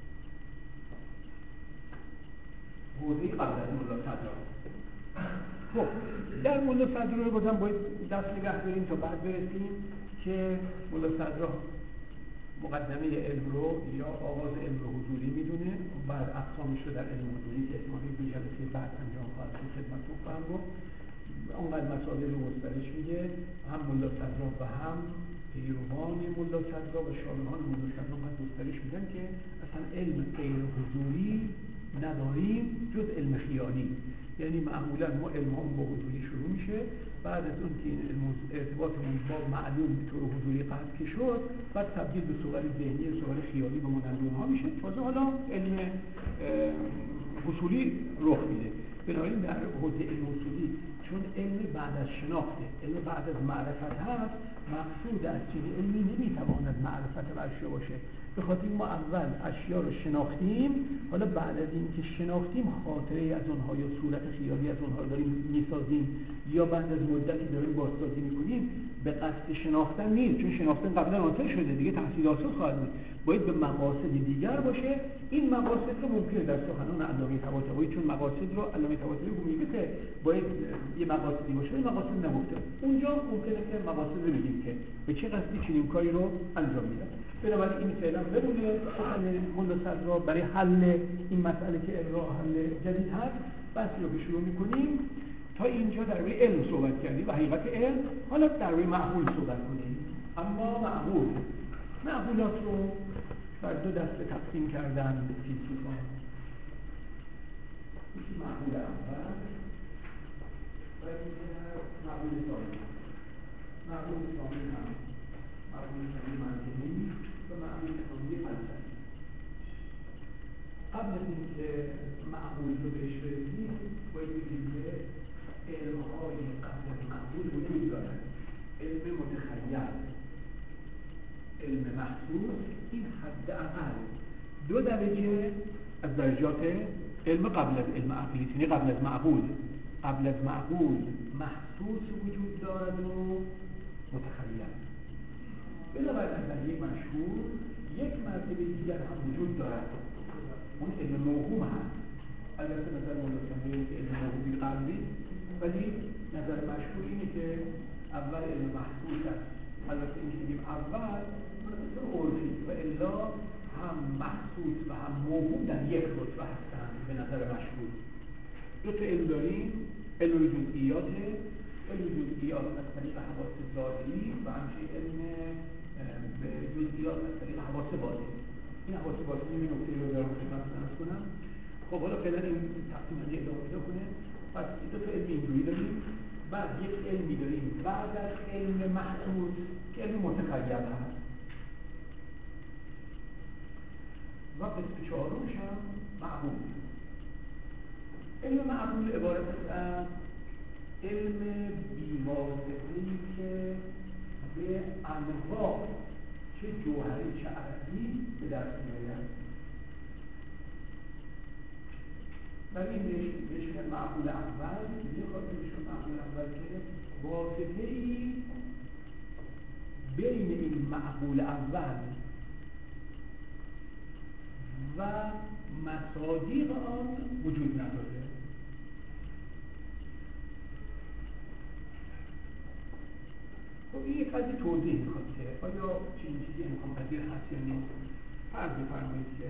خب در ملا صدرا رو بازم باید دست نگه داریم تا بعد برسیم که ملا صدرا مقدمه علم رو یا آغاز علم رو حضوری میدونه، بعد اقسامش رو در علم حضوری که احتمالاً دو جلسه بعد انجام خواهد شد خدمتتون خواهم گفت. اونقدر مسائل رو گسترش میده، هم ملا صدرا و هم پیروان ملا صدرا و شارحان ملا صدرا باید گسترش میدن که اصلا علم غیر حضوری نداریم جز علم خیالی. یعنی معمولا ما علم هم با حضوری شروع میشه، بعد از اون که این ارتباطمون با معلوم به طور حضوری قطع که شد، بعد تبدیل به صور ذهنی، صور خیالی به مانند اونها میشه، تازه حالا علم اصولی رخ میده. بنابراین در حوزه علم اصولی چون علم بعد از شناخته، علم بعد از معرفت هست، مقصود از چیز علمی نمیتواند معرفت اشیا باشه. به خاطر ما اول اشیا رو شناختیم، حالا بعد از این که شناختیم خاطره از اونها یا صورت خیالی از اونها داریم میسازیم یا بعد از مدتی داریم بازسازی میکنیم، به قصد شناختن نیست، چون شناختن قبلا حاصل شده دیگه، تحصیل حاصل خواهد بود، باید به مقاصد دیگر باشه. این مقاصد رو ممکنه در سخنان علامه طباطبایی، چون مقاصد رو علامه طباطبایی میگه که باید یه مقاصدی باشه، این مقاصد نگفته، اونجا ممکنه که مقاصد رو بگیم که به چه قصدی چنین کاری رو انجام میدن. بنابراین این فعلا بدونه سخن ملا صدرا برای حل این مسئله که راه حل جدید هست، بحثی رو شروع میکنیم. تا اینجا در روی علم صحبت کردیم و حقیقت علم، حالا در روی معقول صحبت کنیم. اما معقول معقولات رو در دو دسته تقسیم کردن به فیلسوفان. یکی معقول اول و دیگر معقول ثانی. معقول ثانی هم معقول ثانی منطقی و معقول ثانی فلسفی. قبل از اینکه معقول رو بهش برسیم، باید بگیم که علم‌های قبل از معقول وجود دارد. علم متخیل، علم محسوس، این حداقل دو درجه از درجات علم قبل از علم عقلی، یعنی قبل از معقول. قبل از معقول محسوس وجود دارد و متخیل. بنابراین در یک مشهور یک مرتبه دیگر هم وجود دارد، اون علم موهوم هست. البته نظر مولاسانی که علم موهومی قبلی، ولی نظر مشهور اینه که اول علم محسوس هست. البته این که اول عرفی و الا هم محسوس و هم موهوم در یک رتبه هستند به نظر مشهور. دو تا علم داریم، علم جزئیاته، علم جزئیات از طریق حواس ظاهری و همچنین علم به جزئیات از طریق حواس باطنی. این حواس باطنی این نکته رو دارم خدمتتون عرض کنم. خب حالا فعلا این تقسیم بندی ادامه پیدا کنه. پس دو تا علم اینجوری داریم، بعد یک علمی داریم بعد از علم محسوس که علم متخیل هست و قسم چهارمش هم معقول. علم معقول عبارت است از علم بی‌واسطه‌ای که به انواع چه جوهری چه عرضی به دست می‌آید. برای این بهش میگن معقول اول. یه خاطر بهشون معقول اول که واسطه‌ای بین این معقول اول و مصادیق آن وجود نداره. خب این یک قضیه توضیح میخواد که آیا چنین چیزی امکان پذیر هست یا نیست. فرض بفرمایید که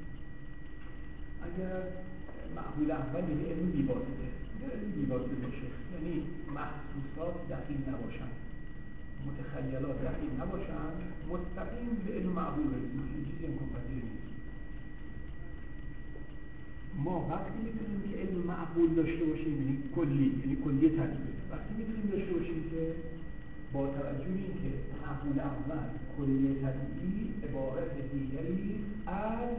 اگر معقول اول یعنی علم بی‌واسطه، علم بی‌واسطه بشه، یعنی محسوسات دقیق نباشن، متخیلات دقیق نباشن، مستقیم به علم معقول برسیم، چنین چیزی امکان پذیر نیست. ما وقتی میتونیم که علم معقول داشته باشیم، یعنی کلی، یعنی کلی تجربه، وقتی میتونیم داشته باشیم که با توجه به اینکه معقول اول کلی طبیعی عبارت دیگری از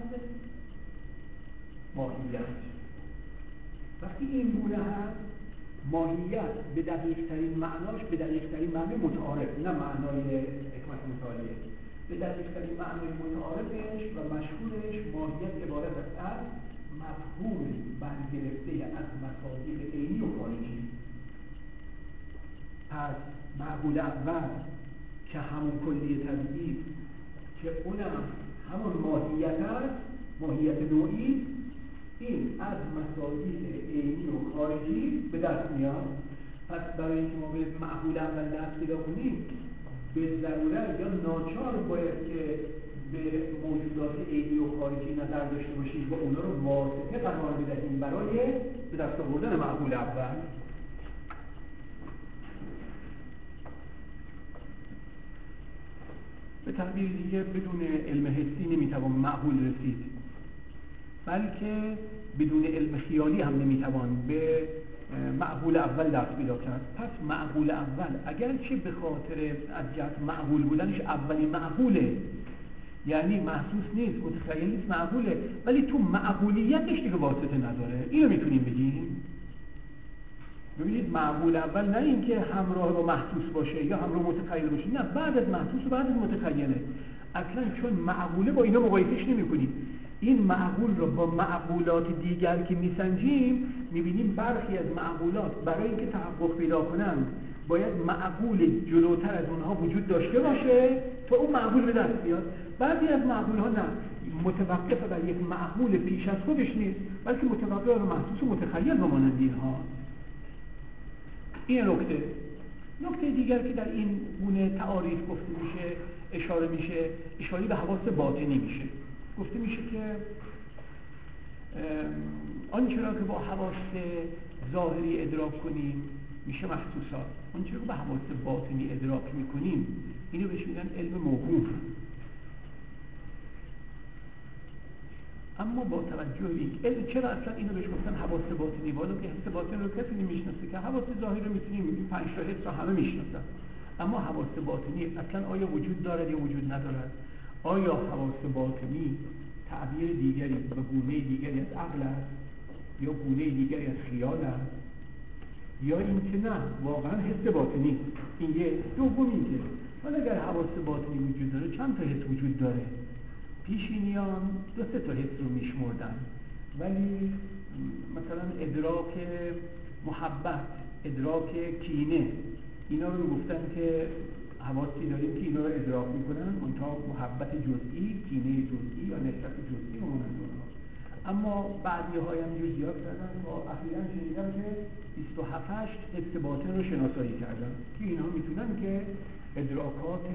ماهیت. وقتی این گونه هست، ماهیت به دقیق ترین معناش، به دقیق ترین معنی متعارف، نه معنای حکمت متعالیه، به دقیق ترین معنای متعارفش و مشهورش ماهیت عبارت است از مفهوم برگرفته از مصادیق عینی و خارجی. پس معقول اول که همون کلی طبیعی است، که اونم همون ماهیت است، ماهیت نوعی، این از مصادیق عینی و خارجی به دست میاد. پس برای اینکه ما به معقول اول دست پیدا کنیم به ضرورت یا ناچار باید که به موجودات عینی و خارجی نظر داشته باشیم و اونا رو واسطه قرار بدهیم برای به دست آوردن معقول اول. به تعبیر دیگه بدون علم حسی نمیتوان معقول رسید، بلکه بدون علم خیالی هم نمیتوان به معقول اول دست پیدا کرد. پس معقول اول اگرچه به خاطر از جهت معقول بودنش اولین معقوله، یعنی محسوس نیست، متخیل نیست، معقوله، ولی تو معقولیتش دیگه واسطه نداره. اینو میتونیم بگیم. ببینید معقول اول نه اینکه همراه با محسوس باشه یا همراه متخیل باشه، نه، بعد از محسوس و بعد از متخیله. اصلا چون معقوله با اینا مقایسهش نمی‌کنیم. این معقول رو با معقولات دیگر که میسنجیم میبینیم برخی از معقولات برای اینکه تحقق پیدا کنند باید معقول جلوتر از اونها وجود داشته باشه تا اون معقول به دست بیاد. بعضی از معقول ها نه، متوقف بر یک معقول پیش از خودش نیست، بلکه متوقف بر محسوس و متخیل و مانند اینها. این نکته. نکته دیگر که در این گونه تعاریف گفته میشه، اشاره میشه، اشاره به حواس باطنی میشه. گفته میشه که آنچه را که با حواس ظاهری ادراک کنیم میشه محسوسات، آنچه را که با حواس باطنی ادراک میکنیم اینو بهش میگن علم موهوم. اما با توجه به این علم، چرا اصلا اینو بهش گفتن حواس باطنی؟ والا که حس باطن رو کسی نمیشناسه، که حواس ظاهری رو میتونیم این پنج تا حس رو همه میشناسن، اما حواس باطنی اصلا آیا وجود دارد یا وجود ندارد؟ آیا حواس باطنی تعبیر دیگری و گونه دیگری از عقل است یا گونه دیگری از خیال است، یا اینکه نه واقعا حس باطنی؟ این یه. دوم اینکه حالا اگر حواس باطنی وجود داره چند تا حس وجود داره؟ پیشینیان دو سه تا حس رو میشمردن، ولی مثلا ادراک محبت، ادراک کینه، اینا رو گفتن که حواسی داریم که اینا رو ادراک میکنن، منتها محبت جزئی، کینه جزئی یا نفرت جزئی و مانند اونها. اما بعضی های هم جو زیاد کردن و اخیراً شنیدم که بیست و هفت حس باطن رو شناسایی کردن که اینها میتونن که ادراکات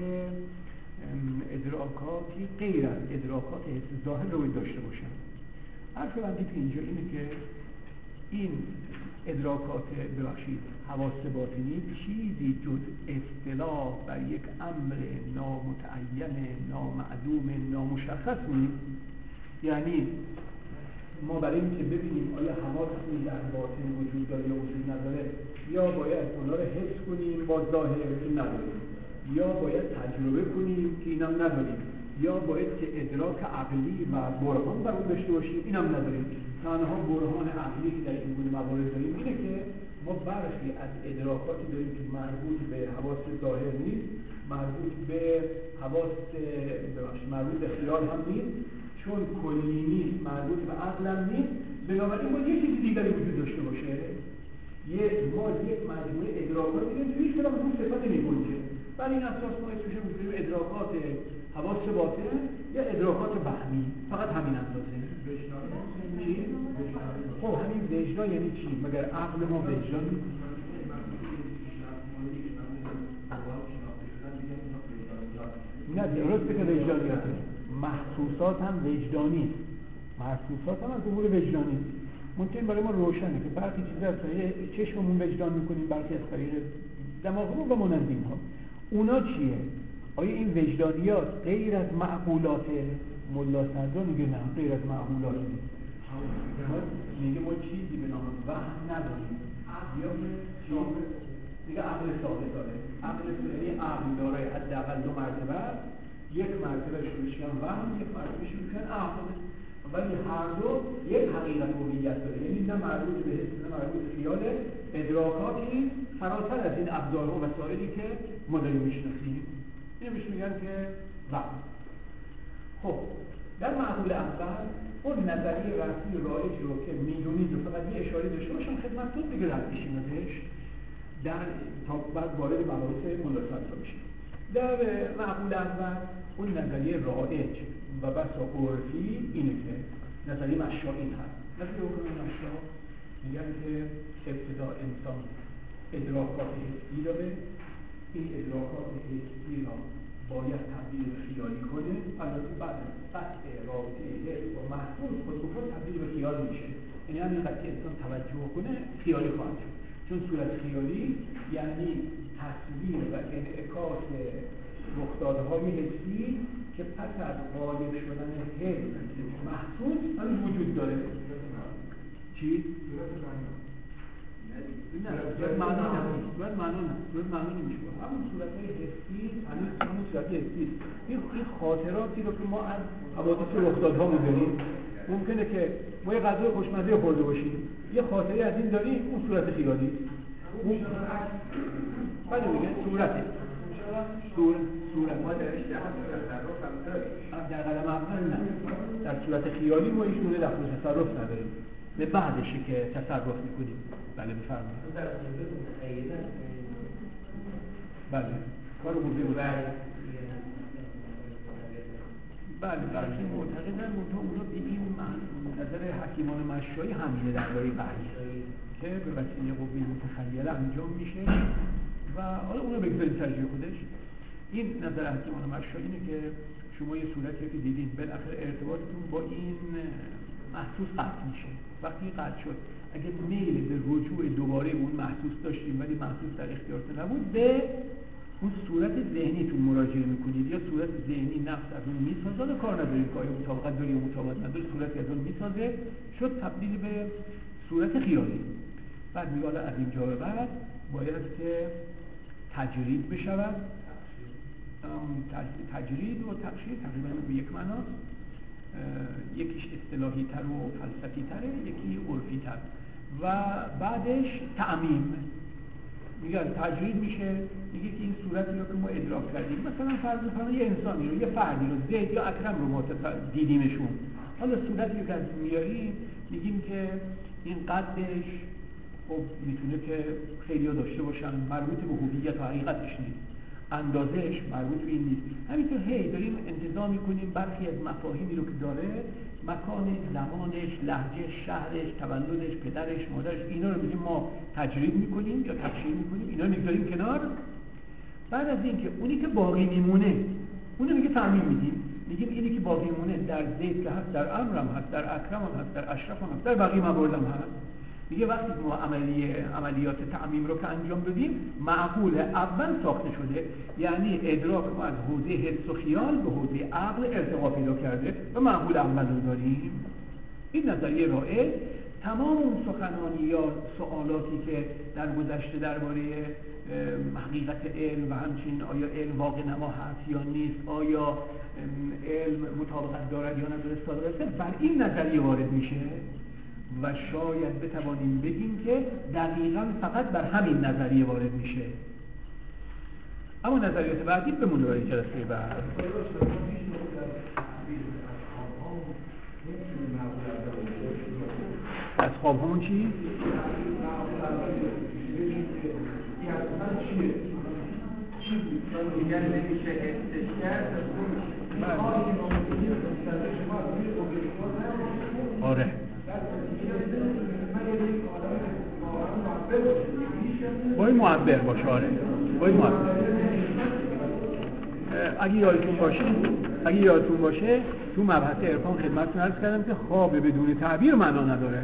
ادراکاتی غیر از ادراکات حس ظاهر رو داشته باشن. حرف بندی که اینجا اینه که این ادراکات ببخشید حواس باطنی چیزی جز اصطلاح بر یک امر نامتعین، نامعلوم، نامشخص نیست. یعنی ما برای اینکه ببینیم آیا حواسی در باطن وجود داره یا وجود نداره، یا باید اونا رو حس کنیم با ظاهر این نداریم، یا باید تجربه کنیم که اینم نداریم، یا باید که ادراک عقلی و برهان بر اون داشته باشیم، اینم نداریم. تنها برهان عقلی که در این گونه موارد داریم اینه که ما برخی از ادراکاتی داریم که مربوط به حواس ظاهر نیست، مربوط به حواس ببخشید مربوط به خیال هم نیست، چون کلی نیست، مربوط به عقل هم نیست، بنابراین ما یه چیزی دیگری وجود داشته باشه. یه ما یک مجموعه ادراکات دیگه توی کلام اون صفات نمی‌گنجه. برای این اساس ما اسمش رو می‌ذاریم ادراکات حواس باطن یا ادراکات وهمی. فقط همین اندازه. چی؟ خب همین وجدان یعنی چی؟ مگر عقل ما وجدان نیست؟ نه درسته که وجدانیاته، محسوسات هم وجدانی است، محسوسات هم از امور وجدانی است. ممکن برای ما روشنه که برخی چیزا از طریق چشممون وجدان میکنیم، برخی از طریق دماغمون و مانند اینها. اونا چیه؟ آیا این وجدانیات غیر از معقولات؟ ملا صدرا میگه نه، غیر از معقولات نیست. میگه ما چیزی به نام وهم نداریم. یا میگه عقل ثابت داره. عقل یعنی عقل داره حداقل دو مرتبه، یک مرتبه شروعش کن وهم، یک مرتبه شروع کن عقل، ولی هر دو یک حقیقت هویت داره. یعنی نه مربوط به حس نه مربوط به خیال، ادراکاتی فراتر از این ابزارها و وسایلی که ما داریم میشناسیم. اینو بهش میگن که وهم. خب در معقول اول اون نظریه رسمی رایج رو که میدونید و فقط یه اشاره داشته باشم خدمتتون دیگه رد بشیم ازش در تا بعد وارد مباحث ملاصات بشیم. در معقول اول اون نظریه رایج و بسا عرفی اینه که نظریه مشا این هست. نظریه حکم مشا میگن که ابتدا انسان ادراکات حسی داره، این ادراکات حسی را باید تبدیل به خیالی کنه، البته بعد از قطع رابطه حس با محسوس خود به خود تبدیل به خیال میشه. یعنی همین قضیه انسان توجه کنه خیالی خواهد شد، چون صورت خیالی یعنی تصویر و انعکاس رخدادهای حسی که پس از غالب شدن حس محسوس هم وجود داره. چی؟ نه، صورت معنا نیست، صورت معنا نیست، صورت معنا نمیشه. همون صورت‌های حسی، همون صورت حسی. این این خاطراتی رو که ما از حوادث رخدادها می‌داریم، ممکنه که ما یه غذای خوشمزه خورده باشیم، یه خاطره از این داریم، اون صورت خیالی. اون بعد میگه صورته. صورت صورت ما درش تصرف هم داریم. در قدم اول نه. در صورت خیالی ما هیچ گونه دخل تصرف نداریم. به بعدشه که تصرف میکنیم. بله بفرمایید. در مورد متخیله بله. کار موزه بود. بله بله برخی معتقدن منتها اونا به این نظر حکیمان مشایی همینه درباره وحی که به وسیله قوه متخیله انجام میشه و حالا اونو بگذاریم سر جای خودش. این نظر حکیمان مشایی اینه که شما یه صورتی که دیدین بالاخره ارتباطتون با این محسوس قطع میشه. وقتی قطع شد اگه میل به رجوع دوباره به اون محسوس داشتیم ولی محسوس در اختیارتون نبود، به اون صورت ذهنیتون مراجعه میکنید یا صورت ذهنی نفس از اون میسازه و کار ندارید که آیا مطابقت داره یا مطابقت نداره، صورتی از اون میسازه شد تبدیل به صورت خیالی. بعد میگه از اینجا به بعد باید که تجرید بشود. تجرید و تبشیر تقریبا به یک معناست، یکیش اصطلاحی تر و فلسفی تره، یکی عرفی تر و بعدش تعمیم. میگن تجرید میشه، میگه که این صورتی رو که ما ادراک کردیم، مثلا فرض کنید یه انسانی رو، یه فردی رو، زید یا اکرم رو ما دیدیمشون، حالا صورتی رو که از میاریم میگیم که این قدش خب میتونه که خیلی ها داشته باشن، مربوط به هویت و حقیقتش نیست، اندازهش مربوط به این نیست. همینطور هی داریم انتظام میکنیم برخی از مفاهیمی رو که داره، مکانش، زمانش، لهجهش، شهرش، تولدش، پدرش، مادرش، اینا رو میگیم ما تجرید میکنیم یا تبشیر میکنیم، اینا رو میذاریم کنار. بعد از این که اونی که باقی میمونه اونو میگه تعمیم میدیم، میگیم اینی که باقی میمونه در زید که هست، در امر هم هست، در اکرم هم هست، در اشرف هم هست، در بقیه موارد هم هست. میگه وقتی ما عملیه عملیات تعمیم رو که انجام دادیم، معقول اول ساخته شده، یعنی ادراک ما از حوزه حس و خیال به حوزه عقل ارتقا پیدا کرده و معقول اول رو داریم. این نظریه رائج تمام اون سخنانی یا سوالاتی که در گذشته درباره حقیقت علم و همچنین آیا علم واقع نما هست یا نیست، آیا علم مطابقت دارد یا نداره صادر بر این نظریه وارد میشه و شاید بتوانیم بگیم که دقیقاً فقط بر همین نظریه وارد میشه. اما نظریات بعدی بمونه برای جلسه بعد. از خواب همون چی؟ دیگر نمیشه حسش کرد. آره باید معبر باشه. آره باید معبر. اگه یادتون باشه اگه یادتون باشه تو مبحث عرفان خدمتتون عرض کردم که خواب بدون تعبیر معنا نداره.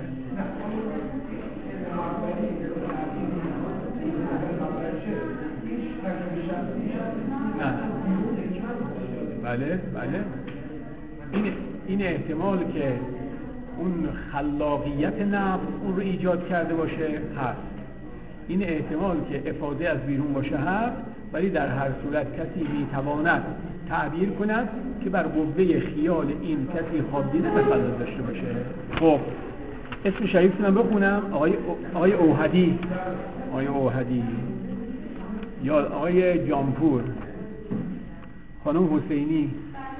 نه بله بله این این احتمال که اون خلاقیت نفس اون رو ایجاد کرده باشه هست، این احتمال که افاده از بیرون باشه هست، ولی در هر صورت کسی میتواند تعبیر کند که بر قوه خیال این کسی خواب دیده تسلط داشته باشه. خب اسم شریفتون هم بخونم. آقای آقای اوحدی آقای اوحدی یا آقای جامپور، خانم حسینی،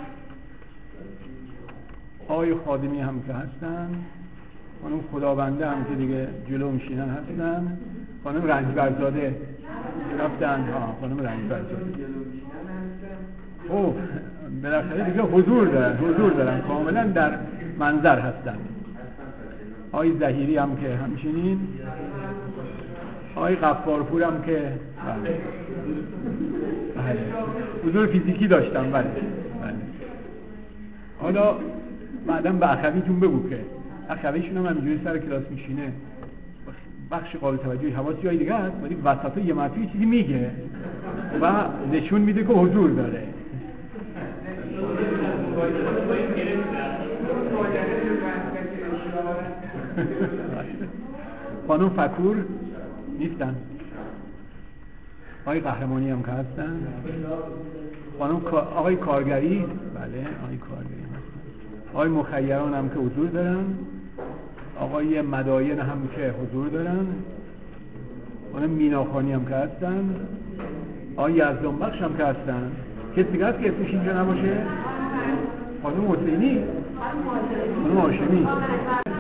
آقای خادمی هم که هستن، خانم خدابنده هم که دیگه جلو میشینن هستن، خانم رنجبرزاده رفتن. ها خانم رنجبرزاده خب بالاخره دیگه حضور دارن حضور دارن کاملا در منظر هستن. آقای ظهیری هم که همچنین، آقای غفارپور هم که بله بله حضور فیزیکی داشتم. بله بله. حالا بعداً به اخویتون بگو که اخویشون هم همینجوری سر کلاس میشینه، بخش قابل توجهی حواس جای دیگه هست، ولی وسط یه مرتبه چیزی میگه و نشون میده که حضور داره. خانم فکور نیستن، آقای قهرمانی هم که هستن، خانم آقای کارگری، بله آقای کارگری هستن، آقای مخیران هم که حضور دارن، آقای مداین هم که حضور دارن، خانم میناخانی هم که هستن، آقای یزدان بخش هم که هستن. کسی دیگه هست که اسمش اینجا نباشه؟ خانم حسینی، خانم هاشمی.